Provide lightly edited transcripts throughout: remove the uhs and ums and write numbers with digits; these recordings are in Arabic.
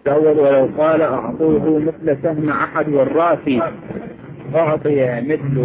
الأول ولو قال أعطوه مثل سهم أحد والراسي أعطي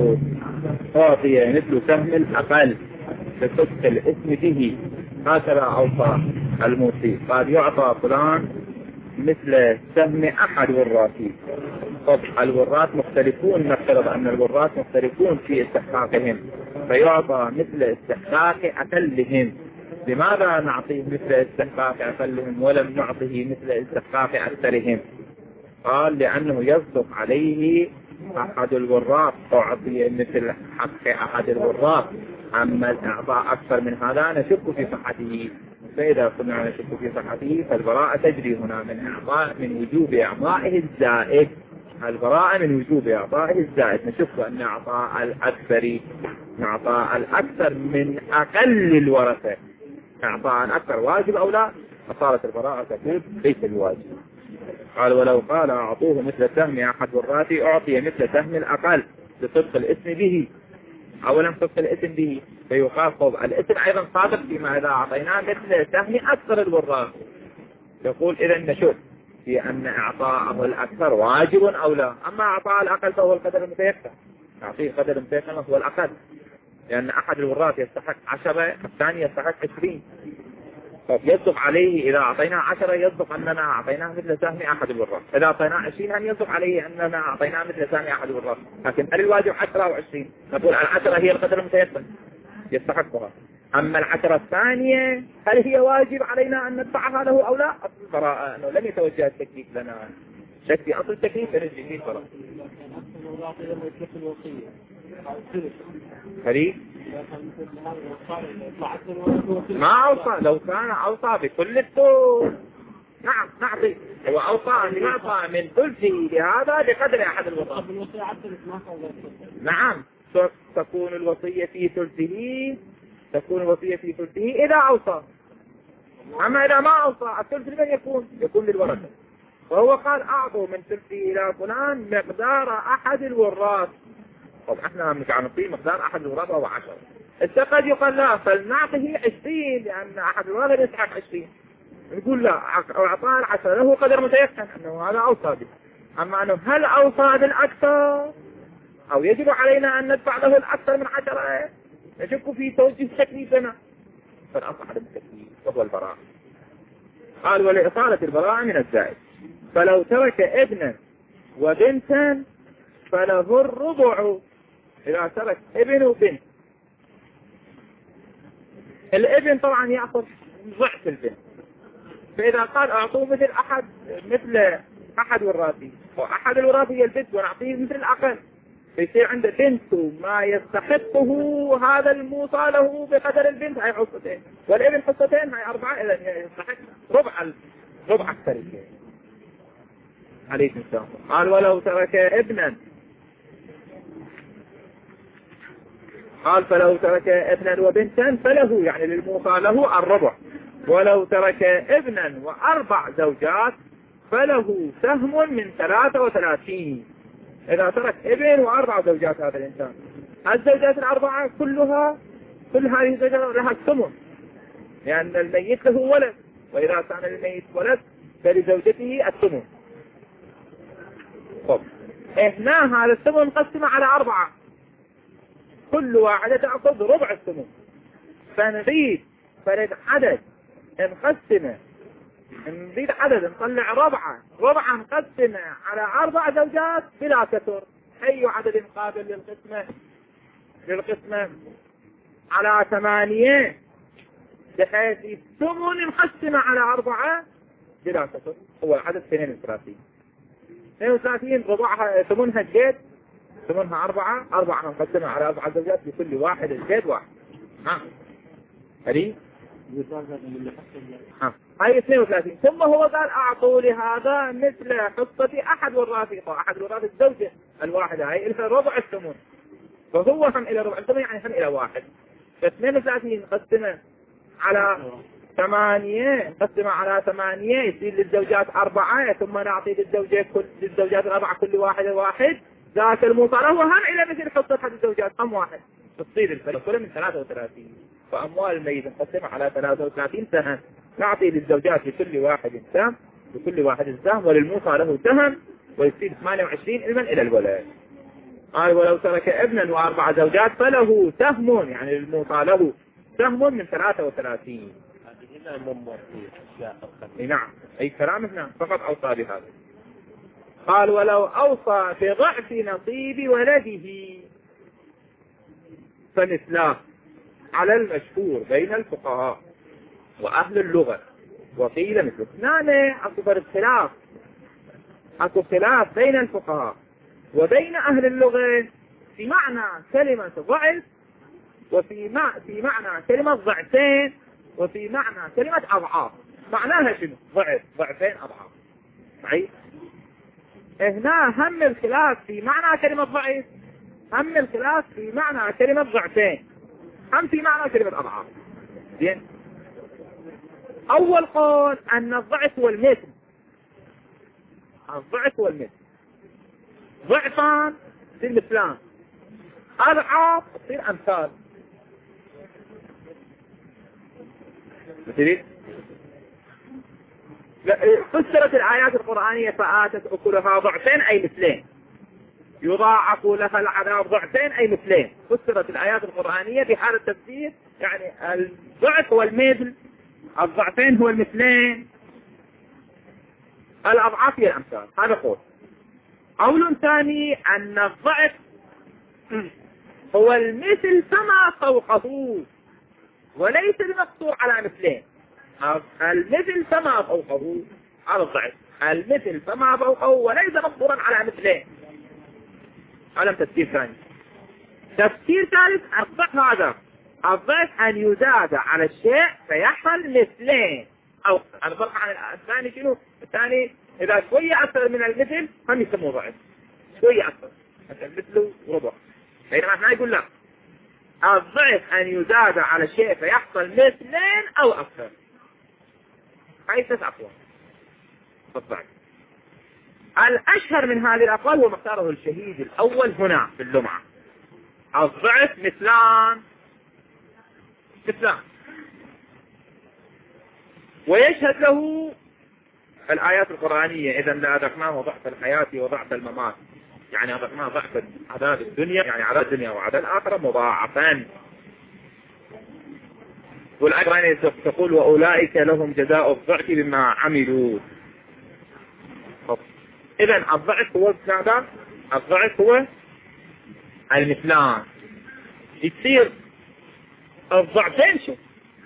مثل سهم الأقل بصدق الاسم به. هكذا أوصى الموصي، قال يعطى فلان مثل سهم أحد والراسي. طبعا الوراث مختلفون، نفترض أن الوراث مختلفون في استحقاقهم، فيعطى مثل استحقاق أقلهم. لماذا نعطيه مثل استحقاق أقلهم ولم نعطيه مثل استحقاق أكثرهم؟ قال لأنه يصدق عليه أحد الوراث، أعطي مثل حق أحد الوراث. أما الإعطاء أكثر من هذا نشك في صحته، فإذا كنا نشك في صحته فالبراءة تجري هنا من وجوب إعطائه الزائد. البراءة من وجوب إعطائه الزائد، نشك أن إعطاء الأكثر من أقل الورثة إعطاء الأكثر واجب أو لا، فصارت البراءة تكون ليس الواجب. قال ولو قال أعطوه مثل سهم أحد والراتي أعطي مثل سهم الأقل بصدق الاسم به. أولا صدق الاسم به، فيقال طب الاسم أيضا صادق فيما إذا أعطيناه مثل سهم أكثر الوراث. يقول إذا نشك في أن إعطاءه الأكثر واجب أو لا. أما إعطاء الأقل فهو القدر المتيسر، أعطيه قدر المتيسر هو الأقل، لأن أحد الوراث يستحق 10، الثاني يستحق 20. يصدق عليه إذا أعطيناه 10 يصدق أننا أعطيناه مثل سهم أحد الوراث، إذا أعطيناه 20 أن يصدق عليه أننا أعطيناه مثل سهم أحد الوراث. لكن هل الواجب 10 أو 20؟ نقول 10 هي القدر المتيسر يستحقها. أما 10 الثانية هل هي واجب علينا أن ندفعها له أو لا؟ أصل البراءة أنه لم يتوجه التكليف لنا، شك في أصل التكليف فنجي فيه البراءة. فريق ما أوصى، لو كان أوصى بكل الثلث نعم نعطي، هو أوصى أن يعطى من ثلثه لهذا بقدر أحد الوصايا. نعم تكون الوصية في ثلثه إذا أوصى. أما إذا ما أوصى الثلث لمن يكون للورثة. وهو قال أعطوا من ثلثه إلى فلان مقدار أحد الوراث. طب احنا مش نعطيه مقدار أحد الوراث وهو 10. قد يقال لا فلنعطيه 20 لأن أحد الوراث يستحق 20. نقول لا، أعطاه 10 له قدر متيقن أنه هذا أوصى به. أما أنه هل أوصى بالأكثر أو يجب علينا أن ندفع له الأكثر من 10؟ نشك في توجيه تكليفنا، فالأصح عدم التكليف وهو البراءة. قال ولإصالة البراءة من الزائد. فلو ترك ابنا وبنتا فله الربع. إذا ترك ابن وبنت، الابن طبعا يأخذ ضعف البنت، فإذا قال أعطوه مثل أحد والراثي، وأحد الوراثي هي البنت ونعطيه مثل الأقل، فيصير عنده بنت ما يستحقه هذا الموصى له بقدر البنت هاي حصتين، والابن حصتين هاي 4، إذا يستحق ربع أكثر عليكم السلام. قال ولو ترك ابنا، قال فلو ترك ابنا وبنتا فله يعني للموصى له الربع. ولو ترك ابنا و4 زوجات فله سهم من 33. إذا ترك ابن و4 زوجات هذا الإنسان، الزوجات ال4 كل هذه الزوجات لها الثمن، لأن الميت له ولد، وإذا كان الميت ولد فلزوجته الثمن. طب هنا هذا الثمن نقسم على 4، كل واحدة تأخذ ربع الثمن، فنريد فرد عدد نريد عدد نطلع ربعة نقسمه على 4 زوجات بلا كسر. أي عدد قابل للقسمة على 8، بحيث الثمن نقسمه على 4 بلا كسر. هو العدد 32 ربعها ثمنها الجيد، ثمنها 4 نقسمها على 4 زوجات لكل واحد الجيد واحد. هذه هاي 32. ثم هو قال أعطوا لهذا مثل حصة أحد والراثي، أحد والراثي الزوجة الواحدة هاي إلها ربع الثمن، فهو هم إلى ربع الثمن يعني هم إلى 1. 32 نقسمه على 8 يصير للزوجات 4، ثم نعطي للزوجات ال4 كل واحد ذاك الموصى له هم إلى مثل حصة أحد الزوجات هم 1، تصير الفرق كله من 33. فأموال الميت نقسمها على 33 سهم، نعطي للزوجات لكل واحد سهم لكل واحد سهم وللموصى له سهم ويصير 28 علما إلى الولد. قال ولو ترك ابنا و4 زوجات فله سهم، يعني للموصى له سهم من 33. هذه هنا ممر في نعم أي كلام هنا فقط أوصى بهذا. قال ولو أوصى بضعف نصيب ولده فمثله على المشهور بين الفقهاء وأهل اللغة، وقيل مثل اثنان. أكو خلاف بين الفقهاء وبين أهل اللغة في معنى كلمة ضعف، وفي معنى كلمة ضعفين، وفي معنى كلمة أضعاف. معناها شنو؟ ضعفين أضعاف. صحيح؟ هنا هم الخلاف في معنى كلمة ضعف، هم الخلاف في معنى كلمة ضعفين، هم في معنى كلمة أضعاف. زين. أول قول أن الضعف هو المثل. الضعف هو المثل. ضعفان تصير مثلان، أضعاف تصير أمثال. مثلين. فسرت الآيات القرآنية فآتت أكلها ضعفين أي مثلين، يضاعف لها العذاب ضعفين أي مثلين. فسرت الآيات القرآنية بحال التفسير، يعني الضعف هو المثل، الضعفين هو المثلين، الأضعاف هي الأمثال. هذا قول. قول ثاني أن الضعف هو المثل فما فوقه وليس المقصور على مثلين. المثل فما فوقه على الضعف، المثل فما فوقه وليس مقصورا على مثلين. هذا تفسير ثاني. تفسير ثالث الضعف هذا، الضعف أن يزاد على الشيء فيحصل مثلين. أو الفرق عن الثاني شنو؟ الثاني إذا شوية أكثر من المثل هم يسموه ضعف، شوية أكثر مثل مثله ربع. بينما احنا يقول لا، الضعف أن يزاد على الشيء فيحصل مثلين أو أكثر. هاي 9 أقوال بالضبط. الأشهر من هذه الأقوال هو مختاره الشهيد الأول هنا في اللمعة. الضعف مثلان، ويشهد له الآيات القرآنية. إذا لأذقناه ضعف الحياة وضعف الممات، يعني أذقناه ضعف عذاب الدنيا، يعني عذاب الدنيا وعذاب الآخرة مضاعفان. والآية تقول وأولئك لهم جزاء الضعف بما عملوا. إذا الضعف هو ماذا؟ الضعف هو المثلان. يصير الضعفين شو؟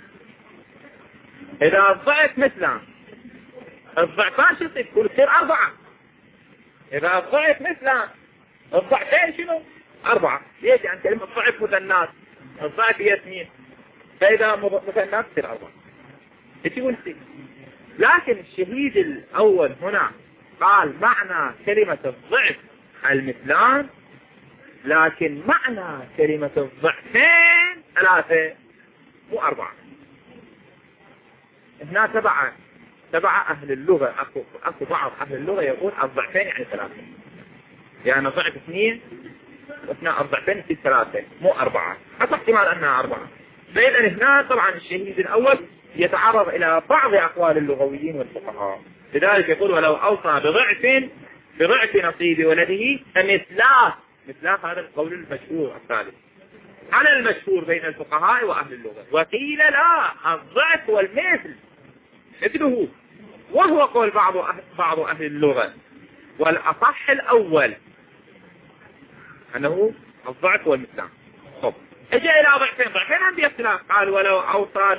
إذا الضعف مثلان الضعفان شو يصير 4. إذا الضعف مثلان الضعفين شنو؟ 4. ليش؟ يعني كلمة ضعف مثنات، الضعف هي 2، فإذا مثنات تصير 4. يقول لكن الشهيد الأول هنا قال معنى كلمة الضعف المثلان، لكن معنى كلمة الضعفين 3 مو 4. هنا تبع أهل اللغة. أكو بعض أهل اللغة يقول الضعفين يعني 3، يعني ضعف 2 واثناء الضعفين يصير 3 مو 4. حتى احتمال أنها 4. فإذا هنا طبعا الشهيد الأول يتعرض إلى بعض أقوال اللغويين والفقهاء. لذلك يقول ولو أوصى بضعف نصيب ولده فمثلاه. هذا القول المشهور الثالث على المشهور بين الفقهاء وأهل اللغة. وقيل لا، الضعف والمثل مثله، وهو قول بعض أهل اللغة، والأصح الأول أنه الضعف والمثلان. طب اجى إلى ضعفين عندي اختلاف. قال ولو أوصى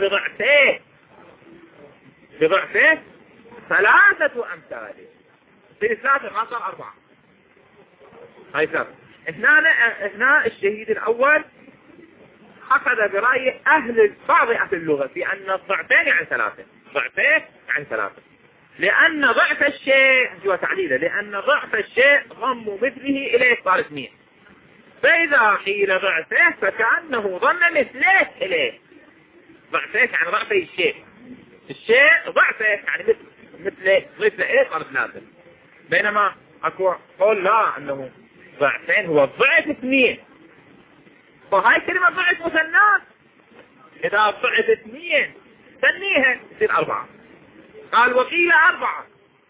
بضعفه 3 أمثاله، في 3 ما صار 4. هاي 3. هنا الشهيد الأول أخذ برأي بعض أهل اللغة في أن الضعفين يعني 3. ضعفين يعني 3، لأن ضعف الشيء هو تعليله، لأن ضعف الشيء ضم مثله إليه صار 2. فإذا قيل ضعفه فكأنه ضم مثله إليه. ضعفه يعني ضعف الشيء ضعفه يعني مثله ضيف له صار 3. بينما أكو قول لا، أنه ضعفين هو ضعف 2. فهاي كلمة ضعف مثنات، إذا ضعف 2 ثنيها يصير 4. قال وقيل 4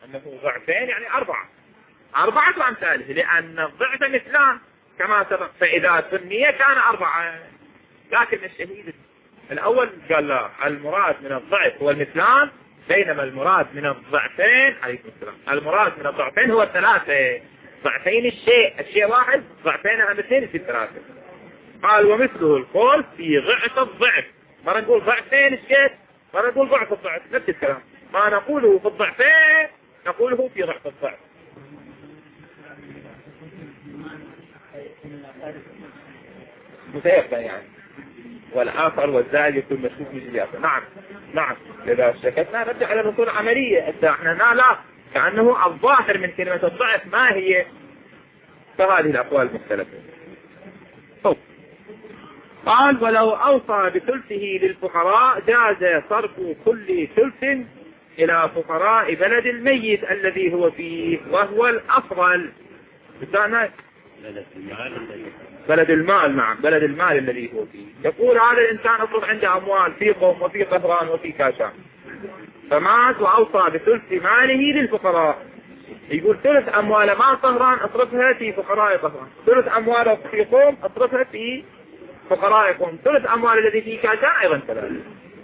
أنه ضعفين يعني 4 أمثاله، لأن الضعف مثلان كما سبق، فإذا ثنية كان 4. لكن الشهيد الأول قال لا، المراد من الضعف هو المثلان، بينما المراد من الضعفين عليكم السلام، المراد من الضعفين هو 3. ضعفين الشيء واحد، ضعفين مثلين يصير 3. قال ومثله القول في ضعف الضعف، مرة نقول ضعفين الشيء، مرة نقول ضعف الضعف، نفس الكلام، ما نقوله في الضعفين نقوله في ضعف الضعف. متيقن يعني، والآخر والزائد يكون مشكوك من الآخر. نعم إذا شكتنا نرجع على الرسول العملية. احنا لا كأنه الظاهر من كلمة الضعف ما هي، فهذه الأقوال مختلفة. قال ولو أوصى بثلثه للفقراء جاز صرف كل ثلث إلى فقراء بلد الميت الذي هو فيه، وهو الأفضل. بلد المال، نعم بلد المال الذي هو فيه. يقول هذا الإنسان أصرف عنده أموال في قوم وفي طهران وفي كاشان، فمات وأوصى بثلث ماله للفقراء. يقول ثلث أمواله ما طهران أصرفها في فقراء طهران، ثلث أمواله في قوم أصرفها في فقراء قوم، ثلث أموال الذي في كاشان أيضا كذلك.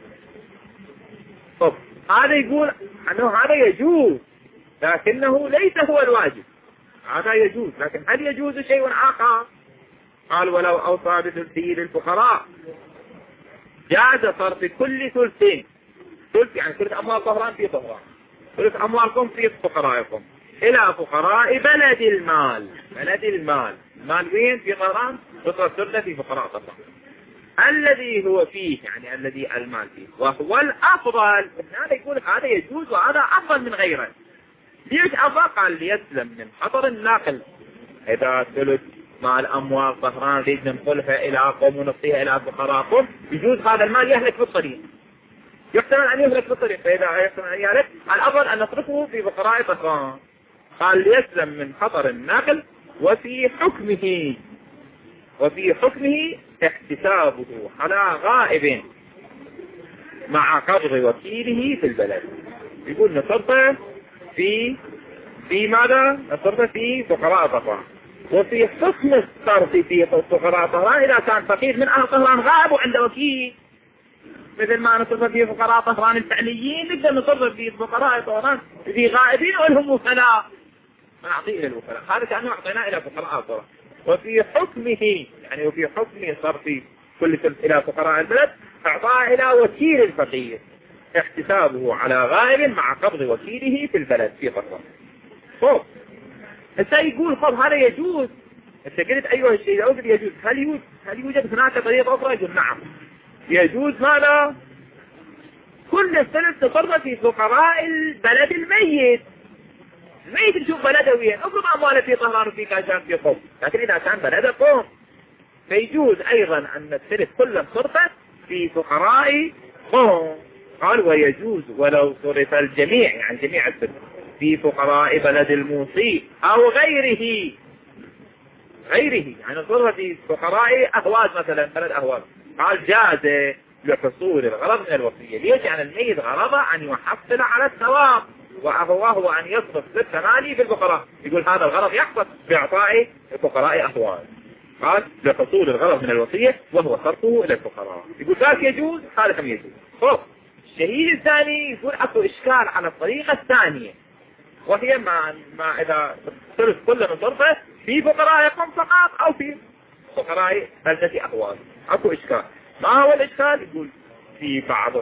طب هذا يقول أنه هذا يجوز لكنه ليس هو الواجب. هذا يجوز، لكن هل يجوز شيء آخر؟ قال ولو أوصى بثلثه للفقراء جاز صرف كل ثلثين، ثلث يعني ثلث أموال طهران في طهران، ثلث أموالكم في فقرائكم، إلى فقراء بلد المال. بلد المال، المال وين؟ في طهران، تصرف ثلثه في فقراء طهران الذي هو فيه، يعني الذي المال فيه، وهو الأفضل. هذا يقول هذا يجوز وهذا أفضل من غيره. ليش أفضل؟ قال ليسلم من خطر الناقل. إذا ثلث مال أموال طهران نريد ننقلها إلى قوم ونعطيها إلى فقراءكم، يجوز هذا المال يهلك في الطريق، يحتمل أن يهلك في الطريق، فإذا يحتمل أن يهلك الأفضل أن نصرفه في فقراء طهران. قال ليسلم من خطر الناقل، وفي حكمه احتسابه على غائب مع قبض وكيله في البلد. يقول نصرفه في ماذا؟ نصرفه في فقراء طهران. وفي حكم الصرف في فقراء طهران إذا كان فقير من أهل طهران غائب وعنده وكيل، مثل ما نصرف في فقراء طهران الفعليين نقدر نصرف في فقراء طهران في غائبين ولهم وكلاء، نعطيه إلى الوكلاء. هذا كأنه أعطيناه إلى فقراء طهران. وفي حكمه يعني وفي حكم صرف كل ثلث إلى فقراء البلد أعطاه إلى وكيل الفقير، احتسابه على غائب مع قبض وكيله في البلد في طهران. هسه يقول طب هذا يجوز. انت قلت ايها الشيء لو قلت يجوز، هل يوجد هناك طريقة اخرى؟ يقول نعم يجوز. ماذا؟ كل الثلث تصرف في فقراء البلد الميت نشوف بلده وين، افرض امواله في طهران وفي كاشان في قوم، لكن اذا كان بلده قوم فيجوز ايضا ان الثلث كله صرفه في فقراء قوم. قال ويجوز ولو صرف الجميع، يعني جميع الثلث في فقراء بلد الموصي أو غيره، يعني صرف في فقراء أهواز مثلا، بلد أهواز. قال جاز لحصول الغرض من الوصية. ليش؟ يعني الميت غرضه أن يحصل على الثواب، وهو أن يصرف ثلث ماله في الفقراء. يقول هذا الغرض يحصل بإعطاء فقراء أهواز. قال لحصول الغرض من الوصية وهو صرفه إلى الفقراء. يقول ذاك يجوز، هذا كم يجوز. الشهيد الثاني يقول أكو إشكال على الطريقة الثانية، وهي ما إذا الثلث كله من صرفه في فقرائكم فقط أو في فقراء بلدة أهواز. أكو إشكال. ما هو الإشكال؟ يقول في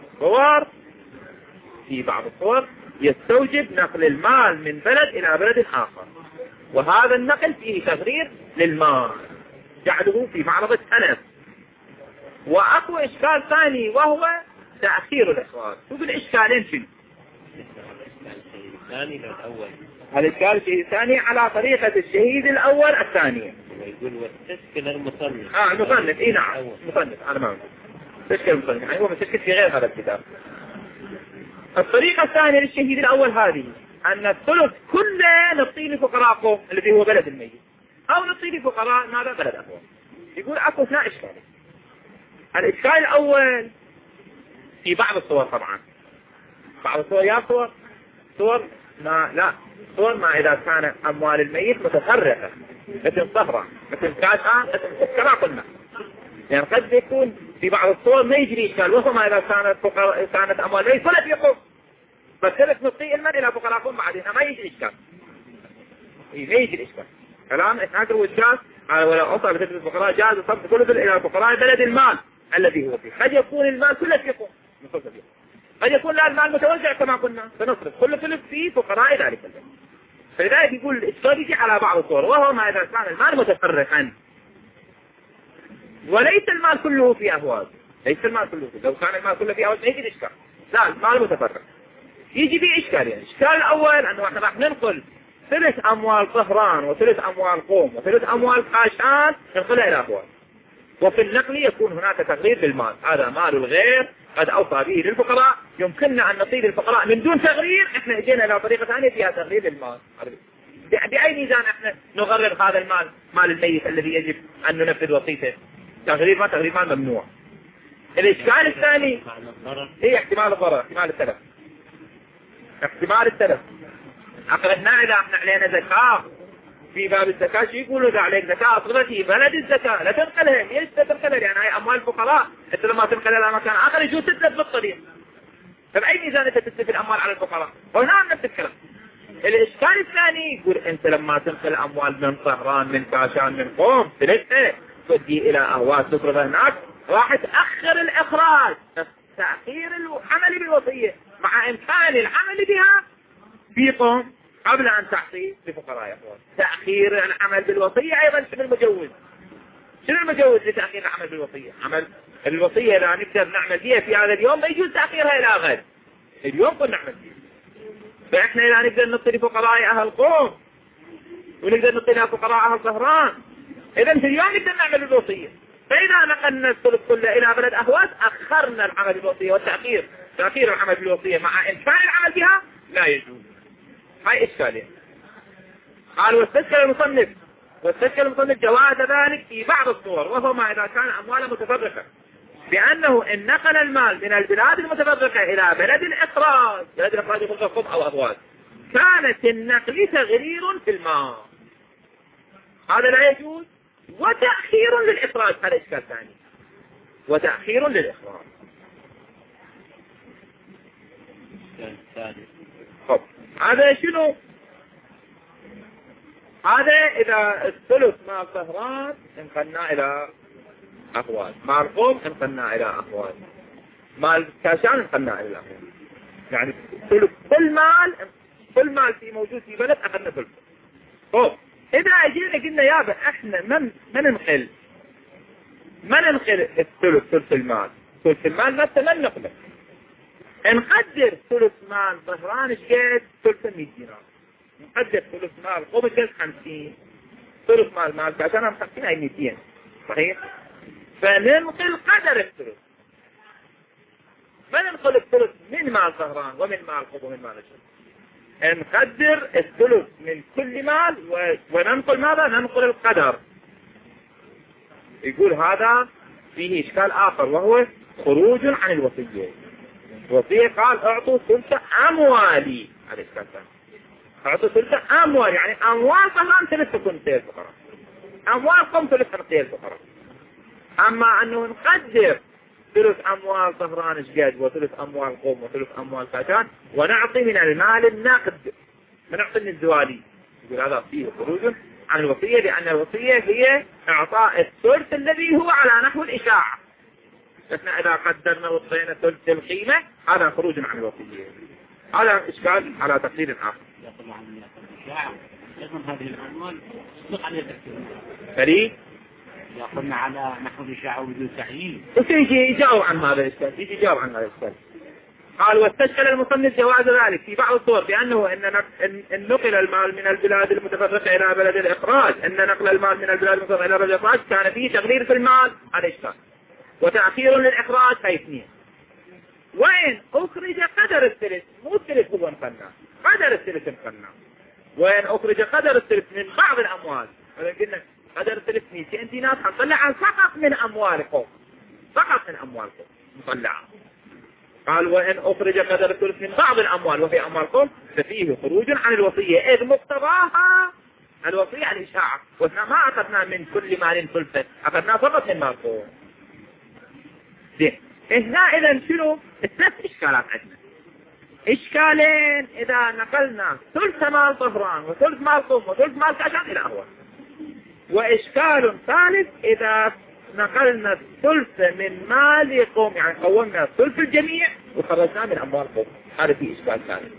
بعض الصور يستوجب نقل المال من بلد إلى بلد آخر، وهذا النقل فيه تغرير للمال جعله في معرض التلف. وأكو إشكال ثاني وهو تأخير الإخراج. شوف الإشكالين شنو؟ الإشكال الشهيد الثاني على طريقة الشهيد الأول الثانية. يقول والتشكيل المصنف. المصنف نعم مصنف، أنا ما تشكيل المصنف، يعني هو متشكل في غير هذا الكتاب. الطريقة الثانية للشهيد الأول هذه أن الثلث كله نعطيه لفقراء الذي هو بلد الميت، أو نعطيه لفقراء ماذا؟ بلد أخوه. يقول أكو اثنين إشكال. الإشكال الأول في بعض الصور، طبعا بعض الصور يا صور صور ما إذا كان أموال الميت متفرقة مثل صهرة مثل كاشعة مثل كما قلنا. يعني قد يكون في بعض الصور ما يجري إشكال، وهو ما إذا كانت أموال الميت فلا يقوم بس ثلث نصي المال إلى فقراءكم بعدين ما يجري إشكال. ما يجري إشكال. كلام إحناك الوجاز ولا أصاب بثلث الفقراء جاز صرف كل ثلث إلى فقراء بلد المال الذي هو فيه. قد يكون المال كله يقوم، قد يكون لا المال متوزع كما قلنا فنصرف كل ثلث فيه فقراء ذلك البلد. فلذلك يقول الإشكال يجي على بعض الصور، وهو ما إذا كان المال متفرقا وليس المال كله في أهواز. ليس المال كله فيه. لو كان المال كله في أهواز ما يجي الإشكال. لا المال متفرق يجي فيه إشكال. يعني الإشكال الأول أنه احنا راح ننقل ثلث أموال طهران وثلث أموال قوم وثلث أموال قاشان ننقلها إلى أهواز، وفي النقل يكون هناك تغيير بالمال. هذا مال الغير قد أوصى به للفقراء، يمكننا أن نصير الفقراء من دون تغيير. احنا اجينا إلى طريقة ثانية فيها تغيير المال. بأي ميزان احنا نغرر هذا المال، مال الميت الذي يجب أن ننفذ وصيته؟ تغيير مال ممنوع. الإشكال الثاني هي احتمال الضرر، احتمال التلف. أقرأنا إذا احنا علينا زكاة في باب الزكاة شو يقولوا؟ إذا عليك زكاة أصغر في بلد الزكاة لا تنقلها. ليش تنقلها؟ يعني هاي أموال الفقراء أنت لما تنقلها إلى مكان آخر يجوز تتلف بالطريق. فبأي ميزان أنت تتلف الأموال على الفقراء؟ وهنا نفس الكلام. الإشكال الثاني يقول أنت لما تنقل أموال من طهران من كاشان من قوم تلفها تودي إلى أهواز تصرفها هناك، راح تأخر الإخراج. تأخير العمل بالوصية مع إمكان العمل بها في قوم قبل أن تعطي لفقراء أخوان. تأخير العمل بالوصية أيضا شنو المجوز لتأخير العمل بالوصية؟ عمل الوصية لا نقدر نعمل بها في هذا اليوم ما يجوز تأخيرها إلى غد. اليوم كنا نعمل بها. فإحنا لا نقدر نعطي لفقراء أهل قوم ونقدر نعطي لفقراء أهل طهران. إذا في اليوم نقدر نعمل الوصية. فإذا نقلنا الثلث كله إلى بلد أهواز أخرنا العمل بالوصية، والتأخير تأخير العمل بالوصية مع إمكان العمل بها لا يجوز. هاي إشكالية. قال واستشكل المصنف جواز ذلك في بعض الصور، وهو ما إذا كان أموالا متفرقة، بأنه إن نقل المال من البلاد المتفرقة إلى بلد الإخراج يكون قم أو أهواز كانت النقل تغيير في المال، هذا لا يجوز. وتأخير للإخراج، هذا إشكال ثاني، وتأخير للإخراج. هذا شنو؟ هذا إذا الثلث مال طهران انقلنا إلى أهواز، مال قوم انقلنا إلى أهواز، مال كاشان انقلنا إلى أهواز. يعني ثلث كل مال في موجود في بلد أخذنا ثلث. طب إذا أجينا قلنا يابا إحنا ما ننقل الثلث ثلث المال مثلا نقله. نقدر ثلث مال طهران شقد 300 دينار، نقدر ثلث مال قوم شقد 50، ثلث مال كاشان 50 أي 200 صحيح. فننقل قدر الثلث، ما ننقل الثلث من مال طهران ومن مال قوم ومن مال الشرق. نقدر الثلث من كل مال وننقل ماذا؟ ننقل القدر. يقول هذا فيه إشكال آخر، وهو خروج عن الوصية. الوصية قال اعطوا ثلث أموالي، هذا إشكال ثاني. اعطوا ثلث أموال، يعني أموال طهران ثلث تكون نقية الفقراء، أموال قوم ثلث نقية الفقراء. أما أنه نقدر ثلث أموال طهران شقد وثلث أموال قوم وثلث أموال كاشان ونعطي من المال النقد، ونعطي من الزوالي، يقول هذا فيه خروج عن الوصية، لأن الوصية هي إعطاء الثلث الذي هو على نحو الإشاعة. إحنا إذا قدرنا وصينا ثلث القيمة هذا خروج عن الوصية. هذا إشكال على تقدير آخر. يقول عن الإشاعة أيضا هذه الأموال تصدق على تكتير فريق يقولنا على نحو الإشاعة وبدون تعيين. يجي يجاوب عن هذا الإشكال. قال واستشكل المصنف جواز ذلك في بعض الصور، بأنه إن نقل المال من البلاد المتفرقة إلى بلد الإخراج، إن نقل المال من البلاد المتفرقة إلى بلد الإخراج كان فيه تغيير في المال، هذا إشكال. وتأخير للإخراج هاي اثنين. وين أخرج قدر الثلث، مو الثلث هو انقلنا، قدر الثلث انقلنا. وين أخرج قدر الثلث من بعض الأموال، قلنا قدر الثلث 200 دينار هنطلع فقط من أموالكم، نطلع. قال وإن أخرج قدر الثلث من بعض الأموال وفي أموال قوم ففيه خروج عن الوصية، إذ مقتضاها الوصية الإشاعة، وإحنا ما أخذنا من كل مال ثلثا، أخذنا فقط من مال قوم. هنا إذا شنو؟ ثلاث إشكالات عندنا. إشكالين إذا نقلنا ثلث مال طهران وثلث مال قوم وثلث مال كاشان إلى أول، وإشكال ثالث إذا نقلنا الثلث من مال قوم، يعني قومنا ثلث الجميع وخرجنا من أموال قوم. هذا في إشكال ثالث.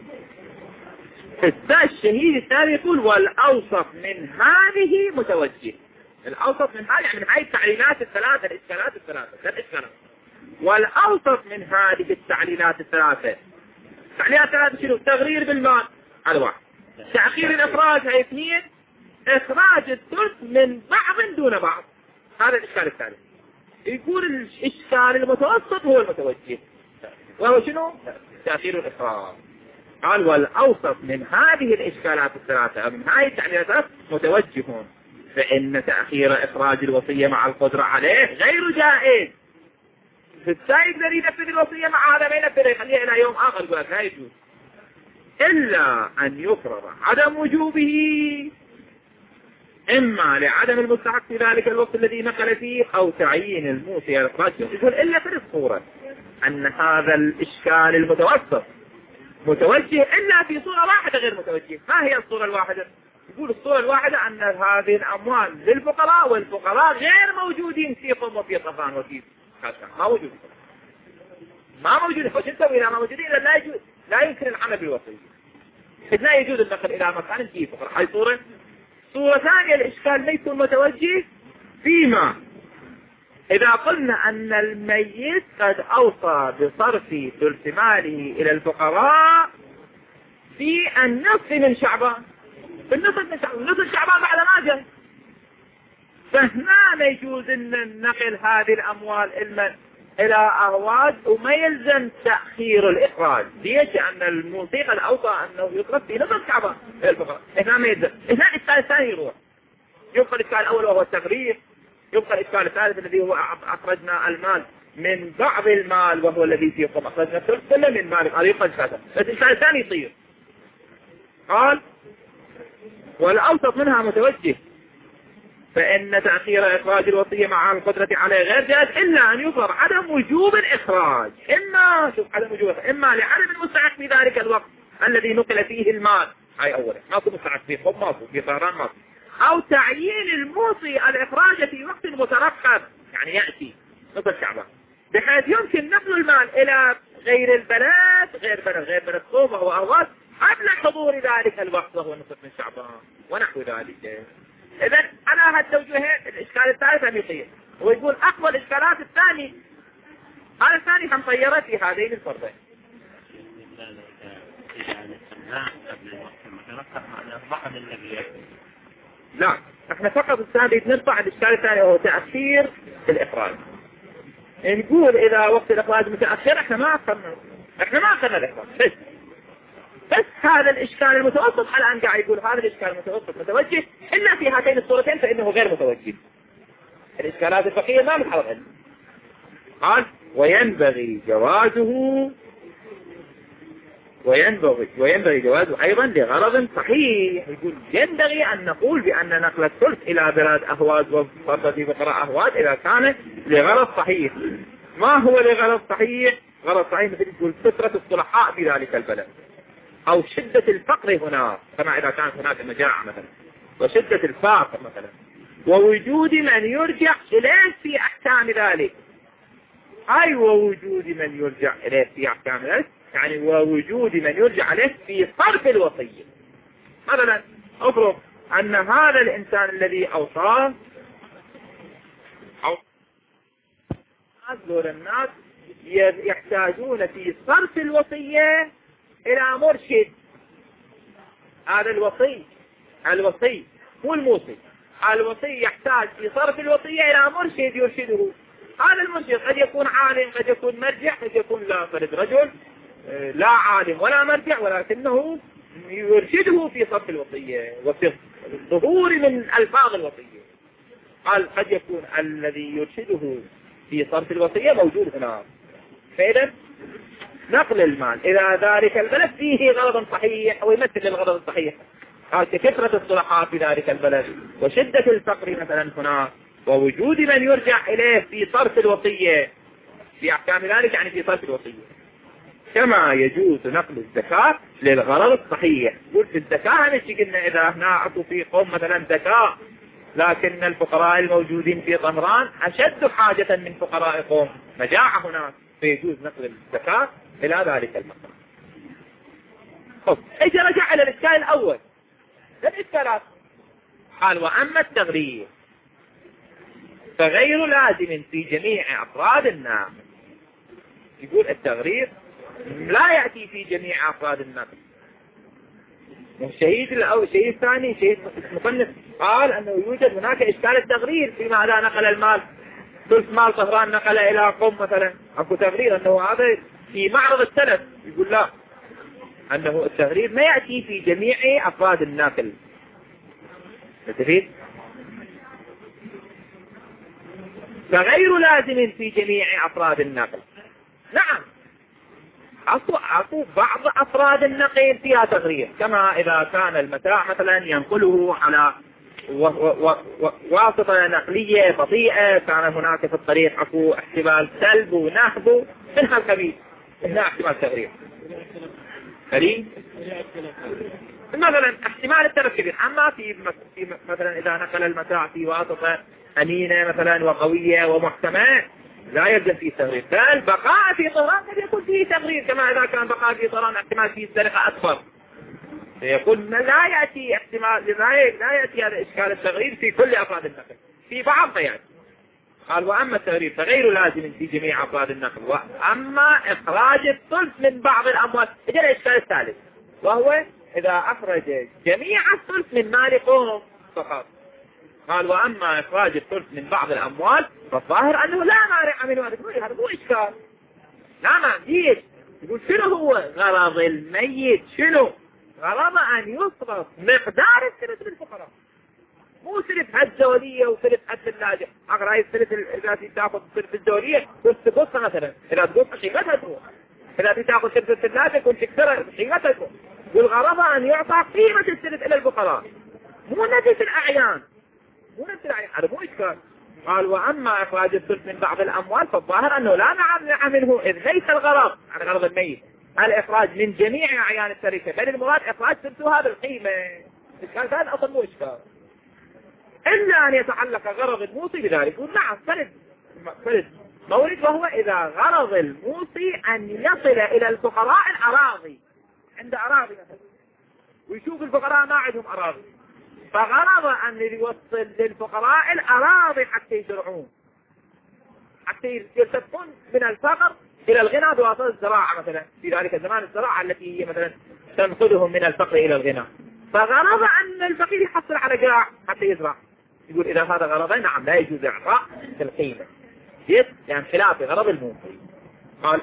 الشهيد الثاني يقول والأوسط من هذه متوجه. الأوسط من هذه يعني من هذه التعليلات الثلاثة، الإشكالات الثلاثة، ثلاث إشكالات. والأوسط من هذه التعليلات الثلاثة، التعليلات الثلاثة شنو؟ تغرير بالمال هذا واحد، تأخير الإخراج هاي اثنين، إخراج الثلث من بعض دون بعض، هذا الإشكال الثالث. يقول الإشكال المتوسط هو المتوجه، وهو شنو؟ تأخير الإخراج. قال والأوسط من هذه الإشكالات الثلاثة من هذه التعليلات الثلاثة متوجه، فإن تأخير إخراج الوصية مع القدرة عليه غير جائز. فالسائل يقدر ينفذ الوصية مع هذا ما ينفذها، يخليها إلى يوم آخر، يقول لك لا يجوز إلا أن يفرض عدم وجوبه، إما لعدم المستحق في ذلك الوقت الذي نقل فيه أو تعيين الموصي الإخراج. يقول إلا في الصورة أن هذا الإشكال المتوسط متوجه إلا في صورة واحدة غير متوجه. ما هي الصورة الواحدة؟ يقول الصورة الواحدة أن هذه الأموال للفقراء، والفقراء غير موجودين في قوم وفي طهران وفي كاشان، ما موجود، ما موجود. وش نسوي إذا ما موجودين؟ إذا لا يجوز، لا يمكن العمل بالوصية، إذ لا يجوز النقل إلى مكان فيه فقراء. هاي صورة. صورة ثانية الإشكال ليس متوجه فيما إذا قلنا أن الميت قد أوصى بصرف ثلث ماله إلى الفقراء في النصف من شعبان، في النصف من شعبان، نصف شعبان بعد ما جاء، فهنا يجوز أن نقل هذه الأموال إلى أهواز وما يلزم تأخير الإخراج. ليش؟ لأن الموصي قد أوصى أنه يصرف في نصف شعبان إلى الفقراء، هنا ما يلزم. هنا الإشكال الثاني يروح، يبقى الإشكال الأول وهو التغرير، يبقى الإشكال الثالث الذي هو أخرجنا المال من بعض المال وهو الذي فيه قم، أخرجنا ثلث كله من مال، هذا يبقى الإشكال. بس الإشكال الثاني يصير. قال والأوسط منها متوجه، فإن تأخير إخراج الوصية مع القدرة عليه غير جائز إلا أن يفرض عدم وجوب الإخراج، إما شوف عدم وجوب، إما لعدم المستحق في ذلك الوقت الذي نقل فيه المال، هاي أولا ماكو مستحق فيه قم، ماكو في طهران، ماكو، أو تعيين الموصي الإخراج في وقت مترقب، يعني يأتي نصف شعبان، بحيث يمكن نقل المال إلى غير البلد، غير بلد قوم وهو أهواز قبل حضور ذلك الوقت وهو نصف من شعبان ونحو ذلك. إذن على هالتوجهين الإشكال الثالث هم يصير، ويقول أقوى الإشكالات الثاني، هذا الثاني هم طيرة في هذين الفرضين. لا، احنا فقط الثاني نرفع الإشكال الثاني وهو تأخير الإخراج. نقول إذا وقت الإخراج متأخر احنا ما أخذنا الإخراج، بس هذا الإشكال المتوسط الآن قاعد يقول هذا الإشكال المتوسط متوجه إلا في هاتين الصورتين فإنه غير متوجه. الإشكالات الفقهية ما متحرر. قال وينبغي جوازه أيضا لغرض صحيح. يقول ينبغي أن نقول بأن نقل الثلث إلى بلاد أهواز وفرض في بقراء أهواز إذا كان لغرض صحيح. ما هو لغرض صحيح؟ غرض صحيح مثل يقول فترة الصلحاء في ذلك البلد، أو شدة الفقر هناك، كما إذا كانت هناك مجاعة مثلا، وشدة الفقر مثلا، ووجود من يرجع إليه في أحكام ذلك. أي ووجود من يرجع إليه في أحكام ذلك، يعني ووجود من يرجع إليه في صرف الوصية. مثلا أفرض أن هذا الإنسان الذي أوصاه أصدر الناس يحتاجون في صرف الوصية إلى مرشد. هذا الوصي مو الموصي، الوصي يحتاج في صرف الوصية إلى مرشد يرشده. هذا المرشد قد يكون عالم، قد يكون مرجع، قد يكون لا فرد رجل لا عالم ولا مرجع، ولكنه يرشده في صرف الوصية وفي الظهور من ألفاظ الوصية. قال قد يكون الذي يرشده في صرف الوصية موجود هنا. فإذا نقل المال إلى ذلك البلد فيه غرض صحيح ويمثل الغرض الصحيح، كثرة الصلحاء في ذلك البلد وشدة الفقر مثلا هناك ووجود من يرجع إليه في صرف الوصية في أحكام ذلك، يعني في صرف الوصية. كما يجوز نقل الزكاة للغرض الصحيح. قلت الزكاة مش قلنا إذا هنا أعطوا في قوم مثلا زكاة لكن الفقراء الموجودين في طهران أشد حاجة من فقراء قوم، مجاعة هناك، فيجوز نقل الزكاة إلى ذلك المكان. إيش رجع إلى الإشكال الأول الإشكالات. قال وأما التغرير فغير لازم في جميع أفراد الناس. يقول التغرير لا يأتي في جميع أفراد الناس. الشهيد الأول، الشهيد الثاني، شهيد مصنف قال أنه يوجد هناك إشكال التغرير فيما إذا نقل المال ثلث مال طهران نقل إلى قم مثلا، أكو تغرير أنه هذا في معرض السلف. يقول لا، أنه التغرير ما يأتي في جميع أفراد الناقل. تفيد؟ فغير لازم في جميع أفراد النقل. نعم، أصو بعض أفراد النقل فيها تغرير، كما إذا كان المتاع مثلا ينقله على واسطة نقلية بطيئة، كان هناك في الطريق أكو احتمال سلب ونهب منها الخبيث، هنا احتمال تغرير كريم مثلا، احتمال التلف كبير. أما في مثلا إذا نقل المتاع في واسطة أمينة مثلا وقوية ومحكمة لا يلزم فيه تغرير، بل بقاء في طهران قد يكون فيه تغرير، كما إذا كان بقاء في طهران احتمال فيه السرقة أكبر، يقول لا يأتي احتمال، لا يأتي هذا إشكال التغرير في كل أفراد النقل، في بعض يعني. قال وأما التغرير فغير لازم في جميع أفراد النقل، وأما إخراج الثلث من بعض الأموال. إجل الإشكال الثالث، وهو إذا أخرج جميع الثلث من مال قوم فقط. قال وأما إخراج الثلث من بعض الأموال فالظاهر أنه لا مانع منه. هذا مو إشكال، لا ما ليش؟ يقول شنو هو غرض الميت؟ شنو غرض أن يصرف مقدار الثلث للفقراء، مو ثلث الزولية وثلث الثلاجة. أقرأ الثلث إذا تأخذ ثلث الزولية كنت تقصها مثلا، إذا تقصها قيمتها تروح، إذا تأخذ ثلث الثلاجة كنت تكسرها قيمتها تروح. والغرض أن يعطى قيمة الثلث إلى الفقراء، مو نتيجة الأعيان، مو نفس الأعيان. هذا مو إشكال. قال وأما إخراج الثلث من بعض الأموال فالظاهر أنه لا مانع منه، إذ ليس الغرض عن غرض الميت الإخراج من جميع أعيان التركة، بل المراد إخراج ثلثها بالقيمة. إشكال هذا أصلا مو إشكال، إلا أن يتعلق غرض الموصي بذلك. يقول نعم فرد مورد، وهو إذا غرض الموصي أن يصل إلى الفقراء الأراضي، عند أراضي مثلا ويشوف الفقراء ما عندهم أراضي، فغرض أن يوصل للفقراء الأراضي حتى يزرعون، حتى يرتقون من الفقر إلى الغنى بواسطة الزراعة مثلا. في ذلك الزمان الزراعة التي هي مثلا تنقلهم من الفقر إلى الغنى، فغرض أن الفقير يحصل على قراع حتى يزرع. يقول إذا هذا غرضه نعم لا يجوز إعطاء القيمة، يعني خلاف غرض الموصي. قال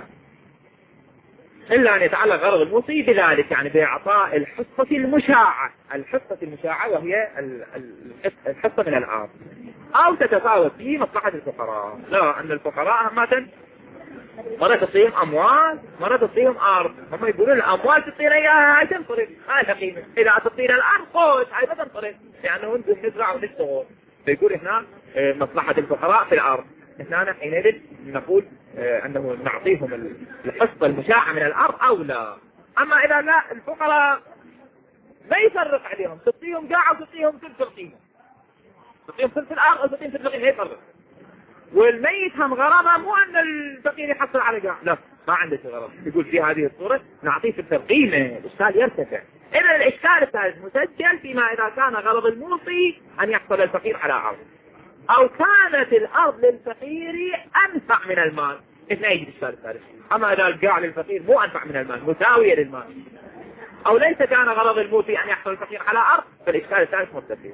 إلا أن يتعلق غرض الموصي بذلك، يعني بإعطاء الحصة المشاعة، الحصة المشاعة وهي الحصة من الأرض، أو تتفاوت في مصلحة الفقراء. لا، أن الفقراء همة مرة تصيهم أموال مرة تصيهم أرض، هم يقولون الأموال تطينا إياها هاي تنصرف، هاي قيمة، إذا تطينا الأرض خوش هاي ما تنصرف، لأنه أنتم نزرع ونشتغل. فيقول هنا مصلحة الفقراء في الأرض. هنا حينئذ نقول أنه نعطيهم الحصة المشاعة من الأرض أو لا. أما إذا لا، الفقراء ما يفرق عليهم، تعطيهم قاع وتعطيهم ثلث القيمة، تعطيهم ثلث الأرض أو تعطيهم ثلث القيمة، يفرق. والميت هم غرضه مو أن الفقير يحصل على قاع، لا ما عنده غرض. يقول في هذه الصورة نعطيه ثلث القيمة، الإشكال يرتفع. إذا الإشكال الثالث مسجل فيما إذا كان غرض الموصي أن يحصل الفقير على أرض، أو كانت الأرض للفقير أنفع من المال. إذن يجي الإشكال الثالث. أما إذا القاع للفقير مو أنفع من المال، مساوية للمال، أو ليس كان غرض الموصي أن يحصل الفقير على أرض، فالإشكال الثالث مرتفع.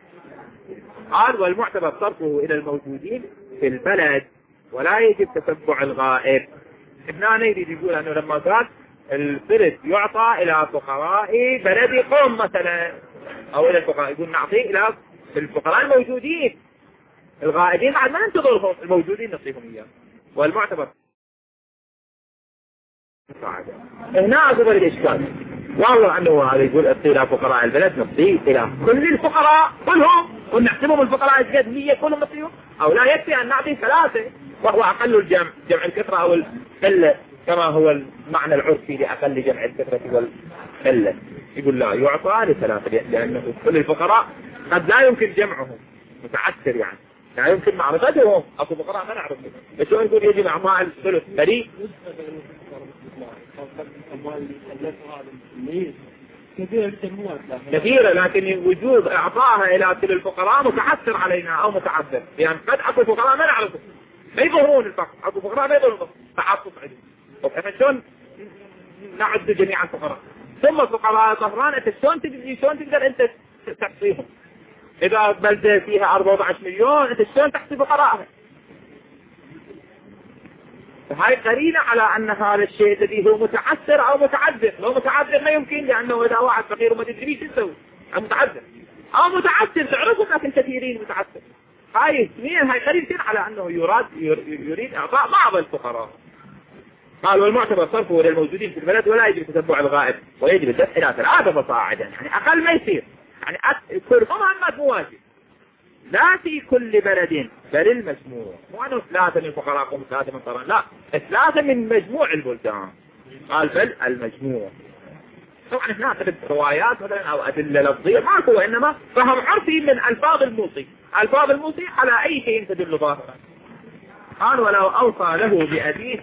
قال والمعتبر صرفه إلى الموجودين في البلد ولا يجب تتبع الغائب. ابن يريد يقول أنه لما قال الثلث يعطى إلى فقراء بلد قوم مثلا، أو إلى الفقراء، يقول نعطيه إلى الفقراء الموجودين، الغائبين بعد ما ننتظرهم، الموجودين نعطيهم إياه. والمعتبر هنا أقبل الإشكال. والله أنه هذا يقول إلى فقراء البلد نصيب إلى كل الفقراء كلهم ونحسبهم الفقراء الجد 100 كلهم نصيبهم، أو لا يكفي أن نعطي 3 وهو أقل الجمع، جمع الكثرة أو القلة كما هو المعنى العرفي لأقل جمع الكثرة والقلة. يقول لا يعطى ل3 لأنه كل الفقراء قد لا يمكن جمعهم متعثر، يعني لا يمكن معرفتهم، أكو فقراء ما نعرفهم، بس شو نقول يجب أعمال الثلث بريء كثيرة، لكن وجود إعطاها إلى كل الفقراء متعثر علينا أو متعذر، يعني قد أكو فقراء ما نعرفهم ما يظهرون الفقر، أكو فقراء ما يظهرون تعطف عليهم، وإحنا شلون نعد جميع الفقراء؟ ثم الفقراء ظهران أنت شلون تقدر أنت تحصيهم؟ إذا بلدة فيها 14 مليون أنت شلون تحصي فقراءها؟ هاي قرينة على أن هذا الشيء الذي هو متعثر أو متعذر، لو متعذر ما يمكن، لأنه إذا واحد فقير وما تدري شو تسوي متعذر، أو متعثر تعرفون لكن كثيرين متعثر. هاي اثنين هاي قرينة على أنه يريد إعطاء بعض الفقراء. قال والمعتبر صرفه للموجودين في البلد ولا يجب تتبع الغائب، ويجب الدفع إلى 3 فصاعدا، يعني أقل ما يصير، يعني كلهم هم مواجب، لا في كل بلد بل المجموع، مو أنه 3 من فقراء و3 من قرن، لا 3 من مجموع البلدان. قال بل المجموع. طبعا هنا ناخذ روايات مثلا أو أدلة لفظية ماكو، وإنما فهم عرفي من ألفاظ الموصي، ألفاظ الموصي على أي شيء تدل ظاهرا. قال ولو أوصى له بأبيه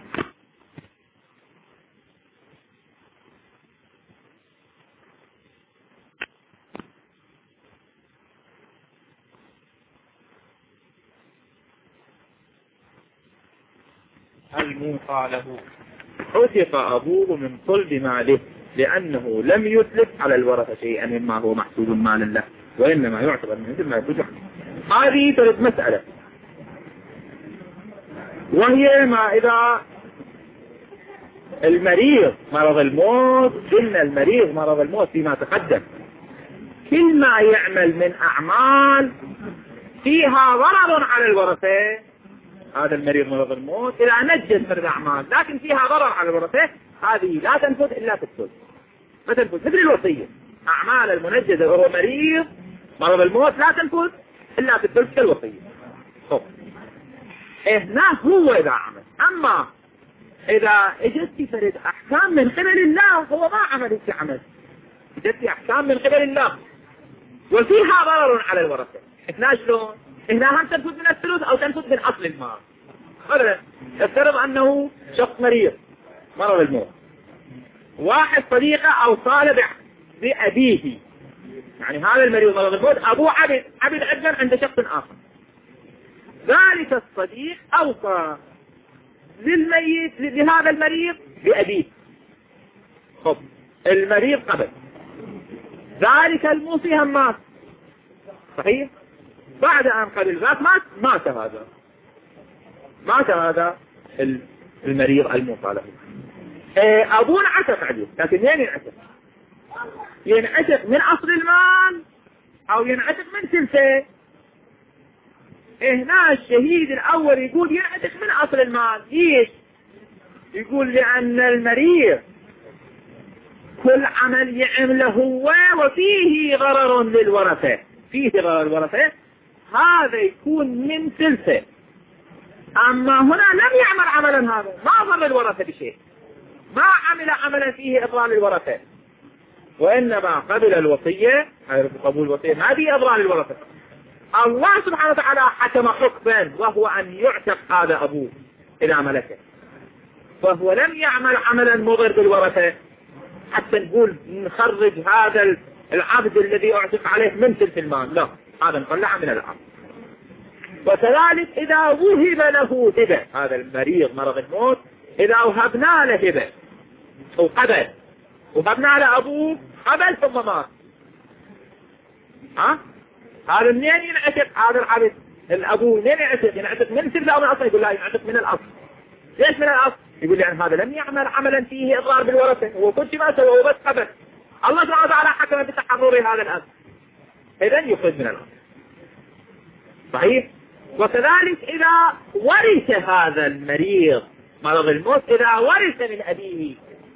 الموصى له عتق أبوه من صلب ماله، لأنه لم يتلف على الورثة شيئا مما هو محسوب مالا له، وإنما يعتبر من مثل ما يتلف. هذه 3 مسألة، وهي ما إذا المريض مرض الموت، إن المريض مرض الموت فيما تقدم كل ما يعمل من أعمال فيها ضرر على الورثة، هذا المريض مرض الموت إذا نجز من الأعمال لكن فيها ضرر على الورثة، هذه لا تنفذ إلا في الثلث، ما تنفذ مثل الوصية، أعمال المنجزة وهو مريض مرض الموت لا تنفذ إلا في الثلث كالوصية. هنا هو إذا عمل، أما إذا اجت فرد أحكام من قبل الله هو ما عمل في عمل، اجت أحكام من قبل الله وفيها ضرر على الورثة، هنا شلون؟ هنا هم تنفذ من الثلث أو تنفذ من أصل المال. مثلا افترض أنه شخص مريض مرض الموت، واحد صديقه أوصى بأبيه، يعني هذا المريض مرض الموت أبوه عبد أجر عند شخص آخر، ذلك الصديق أوصى للميت لهذا المريض بأبيه، خب المريض قبل ذلك الموصي هم مات، صحيح؟ بعد أن قبل ذات مات هذا المريض الموصى له، أبونا عتق عليه، لكن وين ينعتق؟ ينعتق من أصل المال أو ينعتق من ثلثه؟ هنا الشهيد الأول يقول ينعتق من أصل المال. ليش؟ يقول لأن المريض كل عمل يعمله هو وفيه غرر للورثة، فيه غرر الورثة، هذا يكون من ثلثه. أما هنا لم يعمل عملا هذا، ما ضر الورثة بشيء، ما عمل عملا فيه إضرار للورثة، وإنما قبل الوصية، قبول الوصية ما فيه إضرار للورثة. الله سبحانه وتعالى حكم حكما وهو أن يعتق هذا أبوه إذا ملكه، فهو لم يعمل عملا مضر بالورثة حتى نقول نخرج هذا العبد الذي اعتق عليه من ثلث المال، لا، هذا نطلع من العبد. وكذلك إذا وهب له هبة، هذا المريض مرض الموت إذا وهبنا له هبة أو قبل، وهبنا له أبوه قبل ثم مات، هذا منين ينعتق هذا العبد؟ الأبو منين ينعتق من ثلث أو من أصل؟ يقول لا، ينعتق من الأصل. ليش من الأصل؟ يقول لأن هذا لم يعمل عملا فيه إضرار بالورثة، هو كل شيء ما سوى هو بس قبل، الله سبحانه وتعالى حكم بتحرر هذا الأصل، إذن يخرج من الأصل، صحيح؟ وكذلك إذا ورث هذا المريض مرض الموت، إذا ورث من أبيه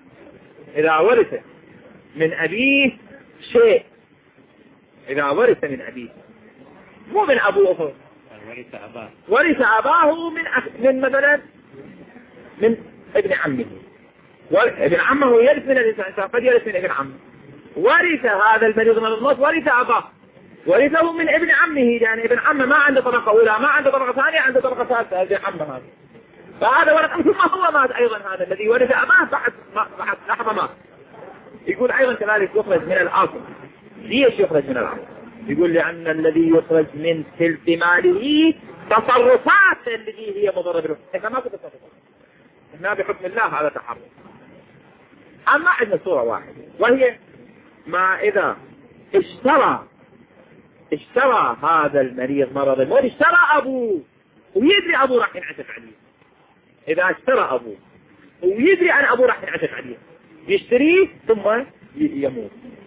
إذا ورث من أبيه شيء، إذا ورث من أبيه مو من أبوه، ورث أباه من مثلا من ابن عمه، ابن عمه يرث من الإنسان، قد يرث من ابن عمه، ورث هذا المريض من الموت، ورث أباه، ورثه من ابن عمه، يعني ابن عمه ما عنده طبقة أولى، ما عنده طبقة ثانية، عنده طبقة ثالثة، ابن عمه هذا، فهذا ورث، ثم هو مات أيضا، هذا الذي ورث أباه بعد لحظة مات. يقول أيضا كذلك يخرج من الأصل. ليش يخرج من الأصل؟ يقول لأن الذي يخرج من ثلث ماله تصرفات التي هي مضرة له، إحنا ما في تصرفات، إحنا بحكم الله هذا تحرك. أما عندنا صورة واحدة، وهي ما إذا اشترى هذا المريض مرض الموت، اشترى أبوه ويدري أبوه راح ينعتق عليه. إذا اشترى أبوه ويدري أن أبوه راح ينعتق عليه، يشتريه ثم يموت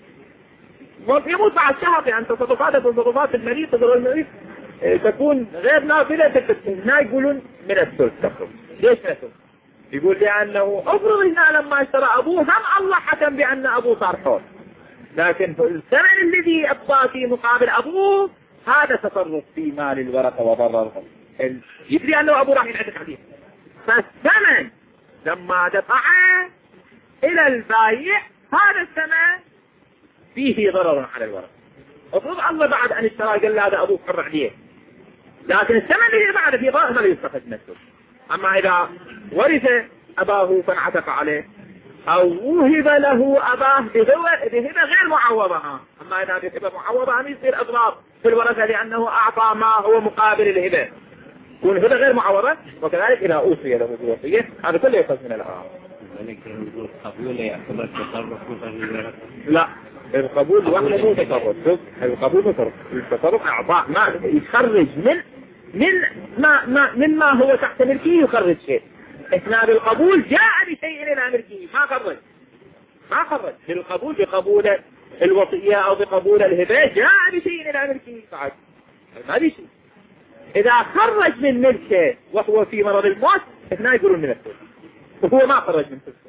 بعد شهر، يعني تصرفات المريض تكون غير نافلة. هنا يقولون من الثلث تخرج. ليش من الثلث؟ يقول لأنه أفرض هنا لما اشترى أبوه هم الله حكم بأن أبوه صار حر، لكن الثمن الذي أبقى في مقابل أبوه هذا تصرف في مال الورثة وضررهم، يدري أنه أبوه راح ينعتق عليه، فالثمن لما دفعه إلى البايع هذا الثمن فيه ضرر على الورثة. افرض الله بعد أن اشترى قال هذا أبوه حر عليه، لكن الثمن اللي بعد فيه ضرر ما يستفد منه. أما إذا ورث أباه فانعتق عليه أو وهب له أباه بهبة غير معوضة، أما إذا بهبة معوضة هم يصير أضرار في الورثة لأنه أعطى ما هو مقابل الهبة، يكون هبة غير معوضة. وكذلك إذا أوصي له بوصية هذا كله يخص من الأعراض. لا، القبول وحده مو تصرف، القبول تصرف، التصرف إعطاء ما يخرج مما هو تحت ملكه، يخرج شيء. إثناء بالقبول جاء بشيء إلى ملكه، ما خرج بالقبول، بقبول الوصية أو بقبول الهبة جاء بشيء إلى ملكه بعد ما في شيء. إذا خرج من ملكه وهو في مرض الموت اثنين يقولون من الثلث، وهو ما خرج من ثلثه،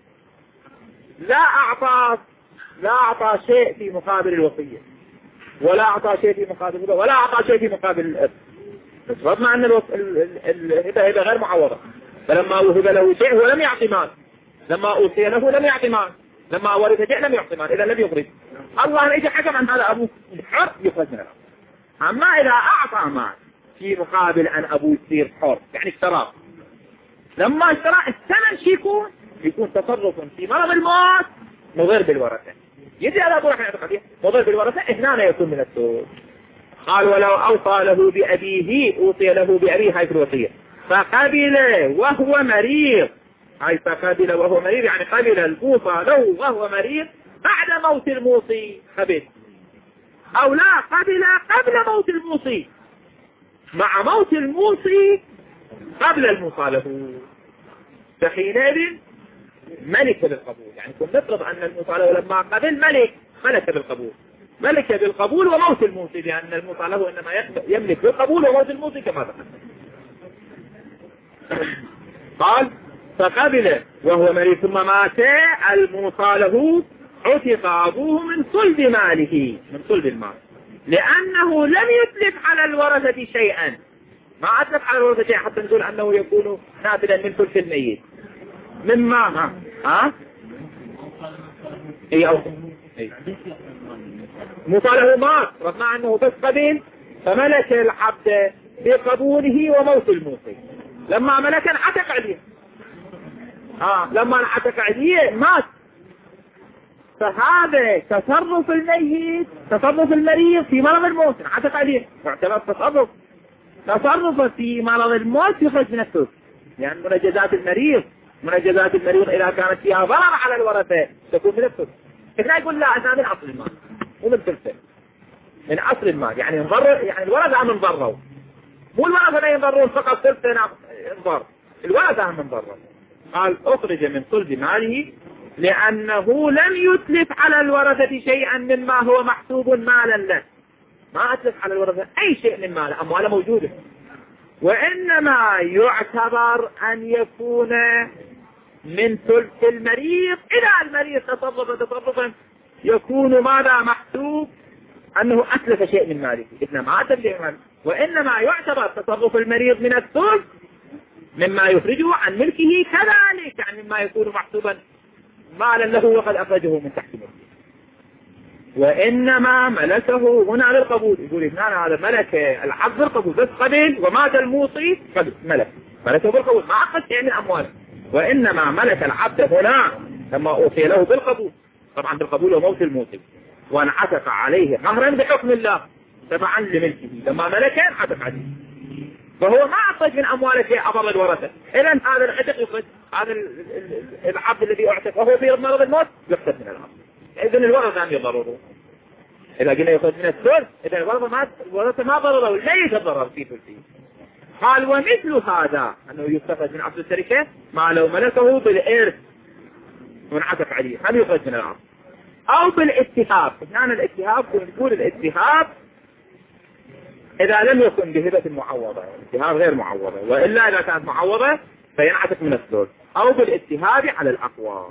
لا أعطى شيء في مقابل الوصية، ولا أعطى شيء في مقابل الهبة، ولا أعطى شيء في مقابل الإرث. بس رغم أن الهبة هبة غير معوضة، فلما وهب له شيء هو لم يعطي مال، لما أوصي له لم يعطي مال، لما ورث شيء لم يعطي مال، إذا لم يخرج. الله إذا حكم عن هذا أبوه حر يخرج من الأرض. أما إذا أعطى مال في مقابل أن أبوه يصير حر، يعني اشتراه، لما اشترى الثمن شي يكون تصرف في مرض الموت مضر بالورثة، يدري على أبوه راح يعطي قضية مضر بالورثة، هنا يكون من الثلث. قال ولو أوصى له بأبيه أوصي له بأبيه، هاي في الوصية، فقبل وهو مريض، هاي فقبل وهو مريض يعني قبل الأوصى له وهو مريض بعد موت الموصي، قبل أو لا قبل موت الموصي، مع موت الموصي قبل الموصى له، فحينئذ ملك بالقبول. يعني كنت نفرض أن الموصى له لما قبل ملك بالقبول، ملك بالقبول وموت الموصي، لأن الموصى له إنما يملك بالقبول وموت الموصي كما ذكر. قال فقبل وهو مريض ثم مات الموصى له، عتق أبوه من صلب ماله، من صلب المال، لأنه لم يتلف على الورثة شيئا، ما أتلف على الورثة شيئا حتى نقول أنه يكون نافذا من ثلث الميت مما موصى له مات، رغم أنه بس قبل فملك العبد بقبوله وموت الموصي، لما ملك انعتق عليه، لما انعتق عليه مات، فهذا تصرف الميت، تصرف المريض في مرض الموت انعتق عليه، واعتبر تصرف في مرض الموت يخرج من الثلث، يعني منجزات المريض إذا كانت فيها ضرر على الورثة تكون من الثلث. إذا يقول لا أنا من أصل المال ومن ثلثه، من أصل المال، يعني انضر، يعني الورثة من ضروا، مو الورثة ينضرون فقط ثلثه انضر، الورثة من ضروا. قال أخرج من صلب ماله لأنه لم يتلف على الورثة شيئا مما هو محسوب مالا له، ما أتلف على الورثة أي شيء من ماله، أمواله موجودة، وإنما يعتبر أن يكون من ثلث المريض إلى المريض تصرفا يكون ماذا محسوب أنه أتلف شيء من ماله، إنما أتلف ماله، وإنما يعتبر تصرف المريض من الثلث مما يخرجه عن ملكه كذلك، يعني مما يكون محسوبا مالا له وقد أخرجه من تحت ملكه. وإنما ملكه هنا بالقبول، يقول هذا ملك العبد بالقبول بس قبل، ومات الموصي قبل ملكه بالقبول ما أخذ شيء من أمواله. وإنما ملك العبد هنا لما أوصي له بالقبول، طبعا بالقبول وموت الموصي، وانعتق عليه قهرا بحكم الله تبعا لملكه، لما ملكه انعتق عليه، فهو ما أخرج من أمواله شيء أضر الورثة. إذا هذا العتق يخرج، هذا العبد الذي اعتق وهو في مرض الموت يخرج من العبد. إذن الورثة لم يضرروا. إذا قلنا يخرج من الثلث، إذن الورثة ما ضرروا، ليس ضرر في ثلثه. قال ومثل هذا أنه يستخرج من عبد التركة ما لو ملكه بالإرث وانعتق عليه هم يخرج من العبد، أو بالاتهاب. هنا الاتهاب ونقول الاتهاب إذا لم يكن بهبة معوضة، الاتهاب غير معوضة، وإلا إذا كانت معوضة فينعتق من الثلث، أو بالاتهاب على الأقوى.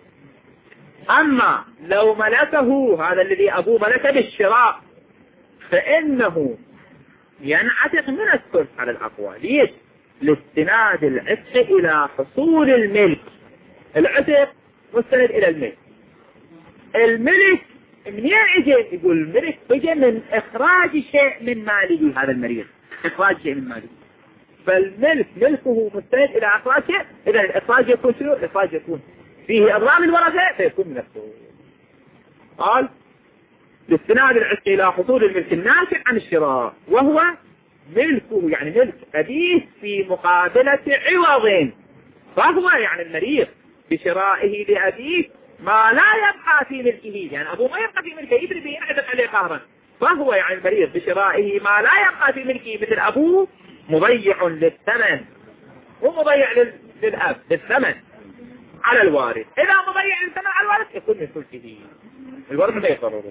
أما لو ملكه هذا الذي أبوه ملكه بالشراء فإنه ينعتق من الثلث على الأقوى. ليش؟ لاستناد العتق إلى حصول الملك. العتق مستند إلى الملك. الملك منين اجى؟ يقول الملك اجى من إخراج شيء من ماله هذا المريض، إخراج شيء من ماله. فالملك ملكه مستند إلى إخراج شيء، إذا الإخراج يكون شنو؟ الإخراج يكون فيه أضرار الورثة فيكون من نفسه. قال لاستناد العتق إلى حصول الملك الناشئ عن الشراء، وهو ملكه يعني ملك أبيه في مقابلة عوض، فهو يعني المريض بشرائه لأبيه ما لا يبقى في ملكه، يعني أبوه ما يبقى في ملكه يدري به ينعتق عليه قهرا، فهو يعني المريض بشرائه ما لا يبقى في ملكه مثل أبوه مضيع للثمن ومضيع للأب للثمن على الوارث. إذا مضيع للثمن على الوارث يكون من ثلثه، الورثة لا يضرره.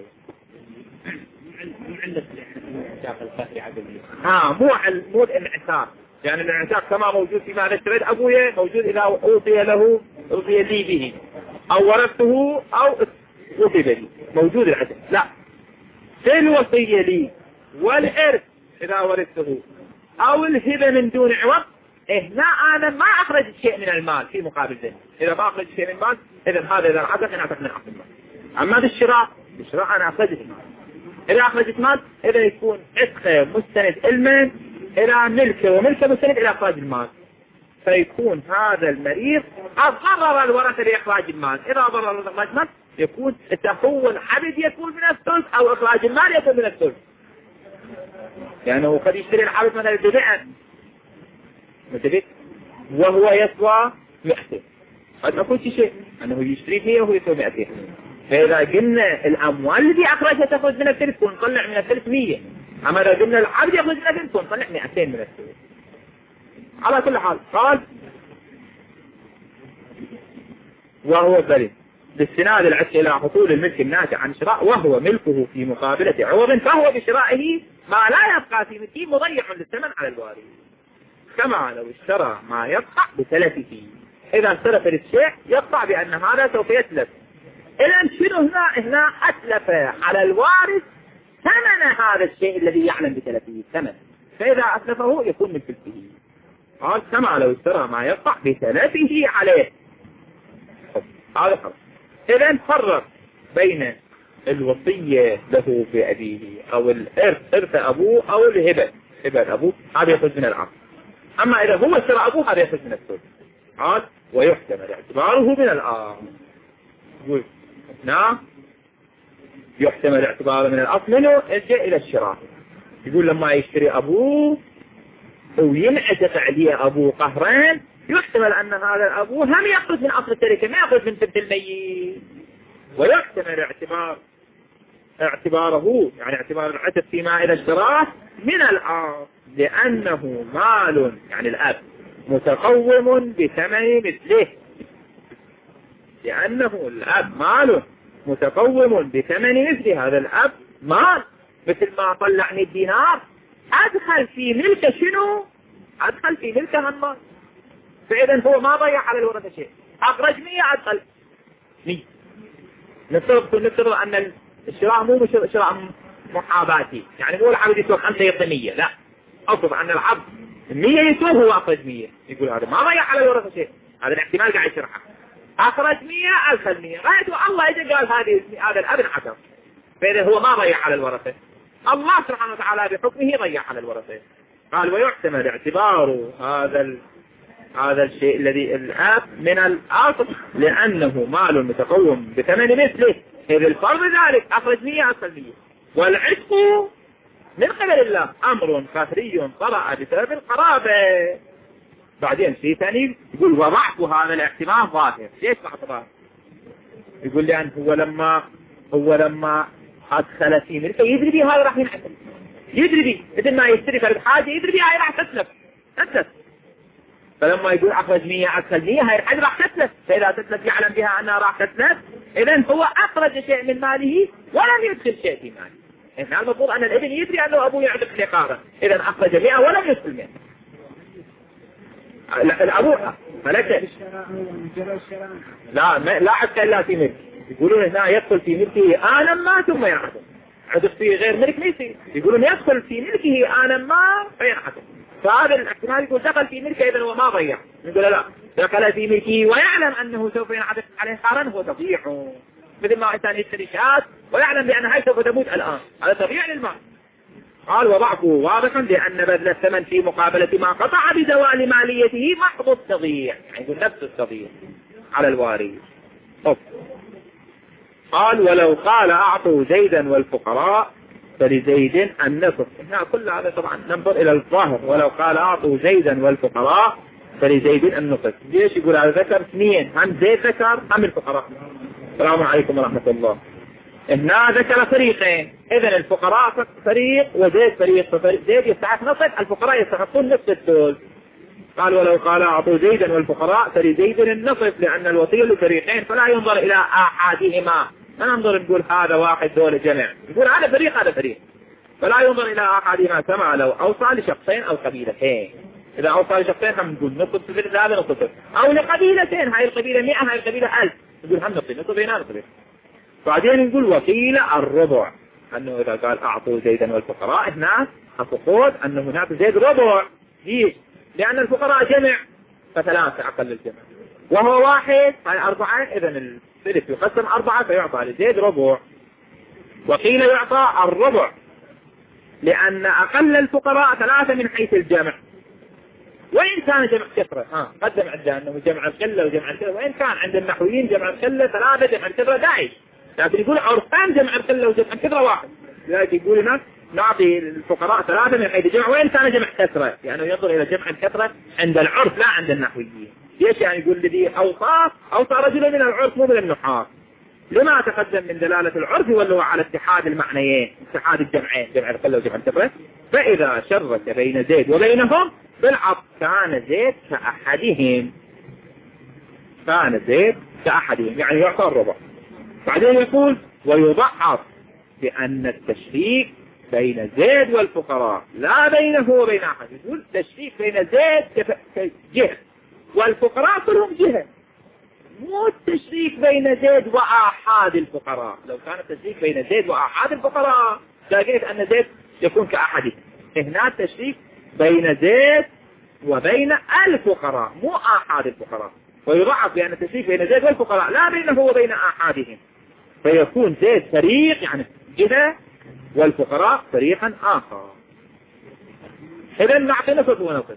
مو الانعتاق، يعني الانعتاق كما موجود فيما اشتريت أبويا موجود إذا أوصي له أوصي لي به أو ورثته أو وصي لي موجود العتق. لا، في الوصية لي والإرث إذا ورثته أو الهبة من دون عوض، هنا أنا ما أخرج شيء من المال في مقابل ذلك. إذا ما أخرج شيء من المال إذا هذا إذا انعتق انعتق من أصل المال. أما بالشراء أنا أخرجت المال. إذا أخرجت مال إذا يكون عتقه مستند علما إلى ملكه وملكه مستند إلى إخراج المال، فيكون هذا المريض أضرر الورثة بإخراج المال. إذا ضرر إخراج المال يكون التحول عبد يكون من الثلث أو إخراج المال يكون من الثلث. يعني هو قد يشتري العبد مثلا ببيعا متبت وهو يسوى 200، قد أقول شيء أنه يشتري 100 وهو يسوى 200. فإذا قلنا الأموال التي أخرجها تخرج من الثلث ونطلع من الثلث 100، أما إذا قلنا العبد يخرج من الثلث ونطلع 200 من الثلث. على كل حال قال وهو بريء باستناد العتق إلى حصول الملك الناشئ عن شراء، وهو ملكه في مقابلة عوض، فهو بشرائه ما لا يبقى في ملكه مضيع للثمن على الوارث، كما لو اشترى ما يبقى بتلفه. إذا استلف الشيء يبقى بأن هذا سوف يتلف. إذا شنو هنا أتلف على الوارث ثمن هذا الشيء الذي يعلم بتلفه الثمن، فإذا أتلفه يكون من تلفه. قال كما لو اشترى ما يبقى بتلفه عليه. هذا فرق. إذا فرق بين الوصية له بأبيه أو الإرث أبوه أو الهبة أبوه، هذا يخرج من العقد. أما إذا هو اشترى أبوه هذا يخرج من الثلث. قال ويحتمل اعتباره من الأصل. يقول نعم يحتمل اعتباره من الأصل منه الجاء إلى الشراء. يقول لما يشتري أبوه وينعتق عليه أبوه قهران يحتمل أن هذا الأبوه هم يخرج من أصل التركة ما يخرج من ثلث الميت. ويحتمل اعتباره يعني اعتبار العتق فيما إذا اشتراه من الأصل، لأنه مال يعني الأب متقوم بثمن مثله، لأنه الأب مال متقوم بثمن مثله. هذا الأب مال مثل ما طلعني الدينار أدخل في ملك شنو؟ أدخل في ملك المال، فإذا هو ما ضيع على الورثة شيء. أخرج 100 أدخل 100. نفترض أن الشراء مو شراء محاباتي، يعني مو العبد يسوى 5 يعطي 100، لا، أفرض أن العبد 100 يسوى هو أخرج 100. يقول هذا ما ضيع على الورثة شيء، هذا الاحتمال قاعد يشرحه. أخرج 100 أدخل 100، رأيت الله إذا قال هذا الأب عشر، فإذا هو ما ضيع على الورثة، الله سبحانه وتعالى بحكمه ضيع على الورثة. قال ويحتمل اعتبار هذا الشيء الذي الآب من الأصل لأنه مال متقوم بثمن مثله، إذ الفرض ذلك أخرج 100 أدخل 100. والعتق من قبل الله أمر خفري طرأ بسبب القرابة. بعدين شيء ثاني يقول وضعت هذا الاحتمال ظاهر. ليش ضعت ظاهر؟ يقول لأن هو لما أدخل في ملكه يدري بي هذا راح ينحسب، يدري بي مثل ما يشتري فرد حاجة يدري بي هاي راح تتلف. فلما يقول أخرج 100 أدخل 100 هاي الحاجة راح تتلف، فإذا تتلف يعلم بها أنها راح تتلف، إذن هو أخرج شيء من ماله ولم يدخل شيء في ماله. إحنا المفروض أن الابن يدري أنه أبوه يعتق الإقارة، إذن أخرج 100 ولم يدخل 100. الأبو ملكه لا حتى إلا في ملك. يقولون هنا يدخل في ملكه آنا ما ثم ينحسب، عدق في غير ملك ليس. يقولون يدخل في ملكه آنا ما فينحسب. فهذا الاحتمال يقول دخل في ملكه إذن هو ما ضيع. يقول لا، دخل في ملكه ويعلم أنه سوف ينحسب عليه قارن هو تضيع، مثل ما إنسان يشتري شاة ويعلم بأن هاي سوف تموت الآن، هذا تضيع للمال. قال وضعفه واضحا لأن بذل الثمن في مقابلة ما قطع بزوال ماليته محض التضييع، يعني يقول نفس التضييع على الوارث. قال ولو قال أعطوا زيدا والفقراء فلزيد النصف. هنا كل هذا طبعا ننظر إلى الظاهر. ولو قال أعطوا زيدا والفقراء فلزيد النصف. ليش يقول هذا ذكر اثنين، هم زيد ذكر هم الفقراء. السلام عليكم ورحمة الله. هنا ذكر فريقين، إذن الفقراء فريق وزيد فريق، فزيد يستحق نصف، الفقراء يستحقون نصف الثلث. قال ولو قال أعطوا زيدا والفقراء فلزيد النصف لأن الوصية لفريقين فلا ينظر إلى أحدهما، ما ننظر نقول هذا واحد دول جمع، يقول هذا فريق هذا فريق، فلا ينظر إلى أحدهما كما لو أوصى لشخصين أو قبيلتين. إذا أوصى لشخصين هم نقول نصف الثلث هذا نصف الثلث، أو لقبيلتين هاي القبيلة 100 هاي القبيلة 1000 يقول هم نصف هنا نصف. بعدين نقول وقيل الربع، أنه إذا قال أعطوا زيدا والفقراء هنا أفقود أنه هناك زيد ربع. ليش؟ لأن الفقراء جمع فثلاثة أقل الجمع وهو واحد هاي 4، إذن الثلث يقسم 4 فيعطى لزيد ربع. وقيل يعطى الربع لأن أقل الفقراء 3 من حيث الجمع، وإن كان جمع كثرة قدم عندنا أنه جمع القلة وجمع الكثرة، وإن كان عند النحويين جمع القلة 3 جمع الكثرة داعش، لكن يقول عرفان جمع القلة وجمع الكثرة 1. لذلك يقول لنا نعطي الفقراء 3 من حيث الجمع وإن كان جمع كثرة، يعني ينظر إلى جمع الكثرة عند العرف لا عند النحويين. ليش؟ يعني يقول الذي أوصى رجلا من العرف مو من النحاة. لما تقدم من دلالة العرف واللغة على اتحاد المعنيين، اتحاد الجمعين جمع القلة وجمع الكثرة. فإذا شرك بين زيد وبينهم بالعطف كان زيد كأحدهم، يعني يعطى الربع. بعدين يقول ويضعف بأن التشريك بين زيد والفقراء لا بينه وبين أحد. يقول تشريك بين زيد جهة والفقراء كلهم جهة، مو التشريك بين زيد وآحاد الفقراء. لو كان التشريك بين زيد وآحاد الفقراء لقيت أن زيد يكون كأحدهم. هنا التشريك بين زيد وبين الفقراء مو آحاد الفقراء. ويضعف بأن التشريك بين زيد والفقراء لا بينه وبين آحادهم، فيكون زيد فريق يعني جهة والفقراء فريقا آخر. إذا نعطي نصف ونصف.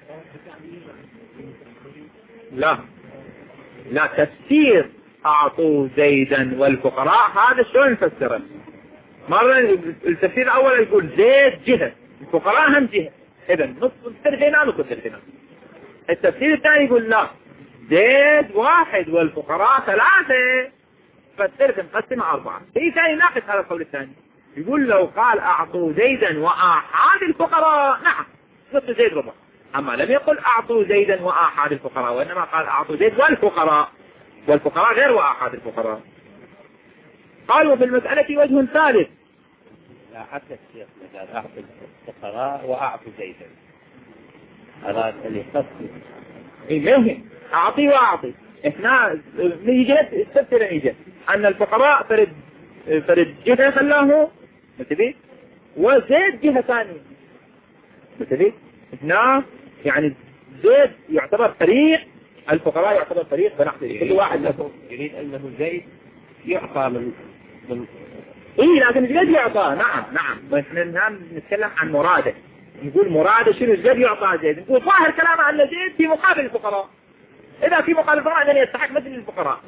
لا تفسير أعطوا زيدا والفقراء هذا شلون نفسره؟ مرة التفسير الأول يقول زيد جهة الفقراء هم جهة، إذا نصف الثلثين نصف الثلثين. التفسير الثاني يقول لا زيد 1 والفقراء 3 فالثلث مقسم 4. في ثاني ناقص هذا القول الثاني، يقول لو قال أعطوا زيدا وآحاد الفقراء نعم نصف زيد ربع، أما لم يقل أعطوا زيدا وآحاد الفقراء، وإنما قال أعطوا زيد والفقراء غير وآحاد الفقراء. قال وفي المسألة وجه ثالث. لا حتى الشيخ قال أعطوا الفقراء وأعطوا زيدا، أراد اللي يخصص إيه أعطي وأعطي احنا نيجي السبت نيجي أن الفقراء فرد جهة خلاه متبي وزيد جهة ثانية متبي هنا يعني زيد يعتبر فريق الفقراء يعتبر فريق بنحن كل واحد له يريد أنه زيد يعطى من إيه لكن الزيد يعطى نعم نحن نتكلم عن مراده نقول مراده شنو الزيد يعطى زيد نقول ظاهر كلامه أن زيد في مقابل الفقراء إذا في مقابل الفقراء أن يستحق مثل الفقراء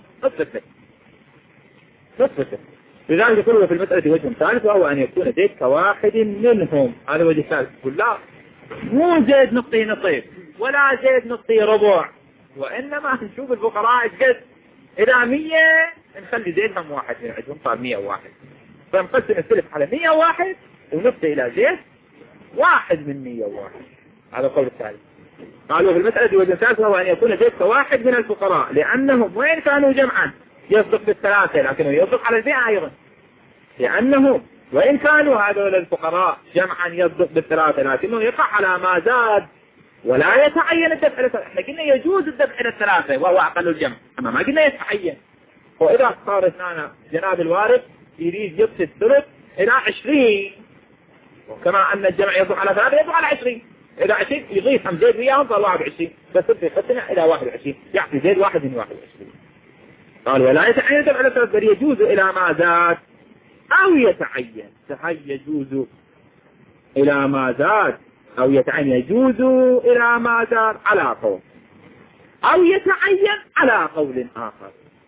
نصف لذلك يقولوا في المسألة وجه ثالث وهو أن يكون زيد كواحد منهم هذا وجه ثالث يقول لا مو زيد نقطي نصيب ولا زيد نقطي ربع وإنما نشوف الفقراء قد إذا 100 نخلي زيد هم واحد من عندهم صار 101 فنقسم الثلث على 101 ونقطي إلى زيد واحد من 101 هذا القول الثالث قالوا في المسألة وجه ثالث وهو أن يكون زيد كواحد من الفقراء لأنهم وين كانوا جمعا يصدق بالثلاثة لكنه يصدق على 100 أيضا لأنه وإن كانوا هذول الفقراء جمعا يصدق بالثلاثة لكنه يقع على ما زاد ولا يتعين الدفع إلى الثلاثة. احنا قلنا يجوز الدفع إلى الثلاثة وهو أقل الجمع أما ما قلنا يتعين. وإذا صار هنا جناب الوارث يريد يقصد الثلث إلى 20 وكما أن الجمع يصدق على ثلاثة يصدق على 20 إلى 20 يضيف هم زيد وياهم صار 21 بس يقسمها إلى 21 يعطي زيد واحد من 21. قال ولا يتعين الدفع إلى الثلاثة بل يجوز إلى ما زاد أو يتعين يجوز إلى ما زاد أو يتعين يجوز إلى ما زاد على قول أو يتعين على قول آخر.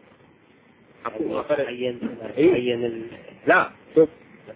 لا شوف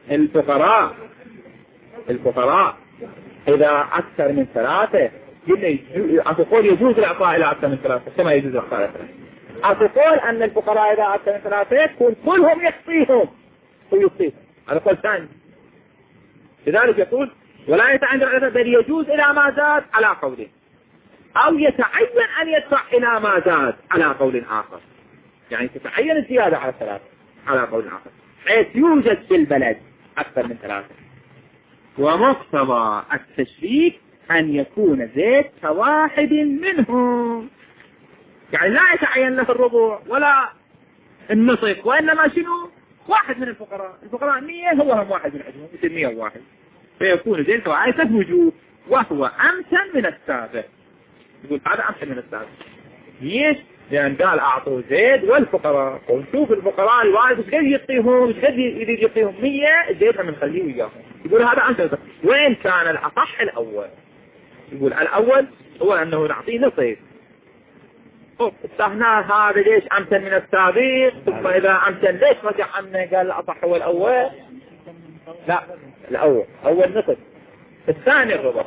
الفقراء إذا أكثر من ثلاثة أقول يجوز الإعطاء إلى أكثر من ثلاثة كما يجوز الإعطاء إلى ثلاثة. أقول أن الفقراء إذا أكثر من ثلاثة يكون كلهم يحصيهم ويصيب هذا قول ثاني. لذلك يقول ولا يتعين العدد بل يجوز إلى ما زاد على قوله أو يتعين أن يدفع إلى ما زاد على قول آخر يعني تتعين الزيادة على ثلاثة على قول آخر حيث يوجد في البلد أكثر من ثلاثة. ومقتضى التشريك أن يكون زيد كواحد منهم يعني لا يتعين له الربع ولا النصف وإنما شنو واحد من الفقراء 100 هو هم واحد من عندهم مثل 101 فيكون زين كواحد وجوب وهو أمثل من السابق. يقول هذا أمثل من السابق ليش؟ لأن قال أعطوا زيد والفقراء ونشوف الفقراء الوارث ايش قد يعطيهم ايش قد يريد يعطيهم 100 زيد من نخليه وياهم. يقول هذا أمثل وين كان الأصح الأول يقول الأول هو أنه نعطيه نصيب استهنا هذا ليش أمثل من السابق ثم إذا أمثل ليش رجع عنه قال الأصح هو الأول لا أول نصف الثاني الربع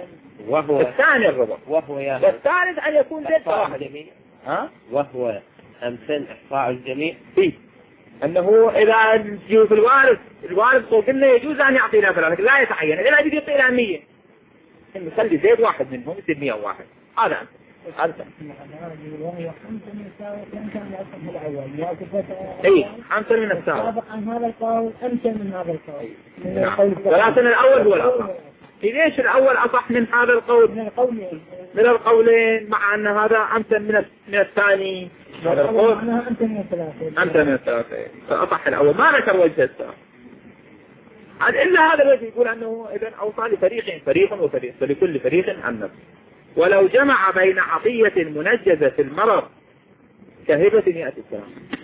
والثالث أن يكون زيد واحد وهو أمثل إحصاء الجميع فيه أنه إذا يجوز الوارث قلنا يجوز أن يعطي له فلان لكن لا يتعين إذا يجوز يعطي له 100 نخلي زيد واحد منهم يصير 101 هذا اي أمثل من السابق عن هذا القول أمثل من هذا القول ولكن الأول هو الأصح. ليش الأول أصح من هذا القول من القولين مع أن هذا أمثل من الثاني هذا القول أمثل من الثلاثة فأصح الأول ما ذكر وجه الثاني إلا هذا الذي يقول أنه إذن أوصى لفريق وفريق فلكل فريق عن نفسه. ولو جمع بين عطية منجزة في المرض كهبة يأتي الكلام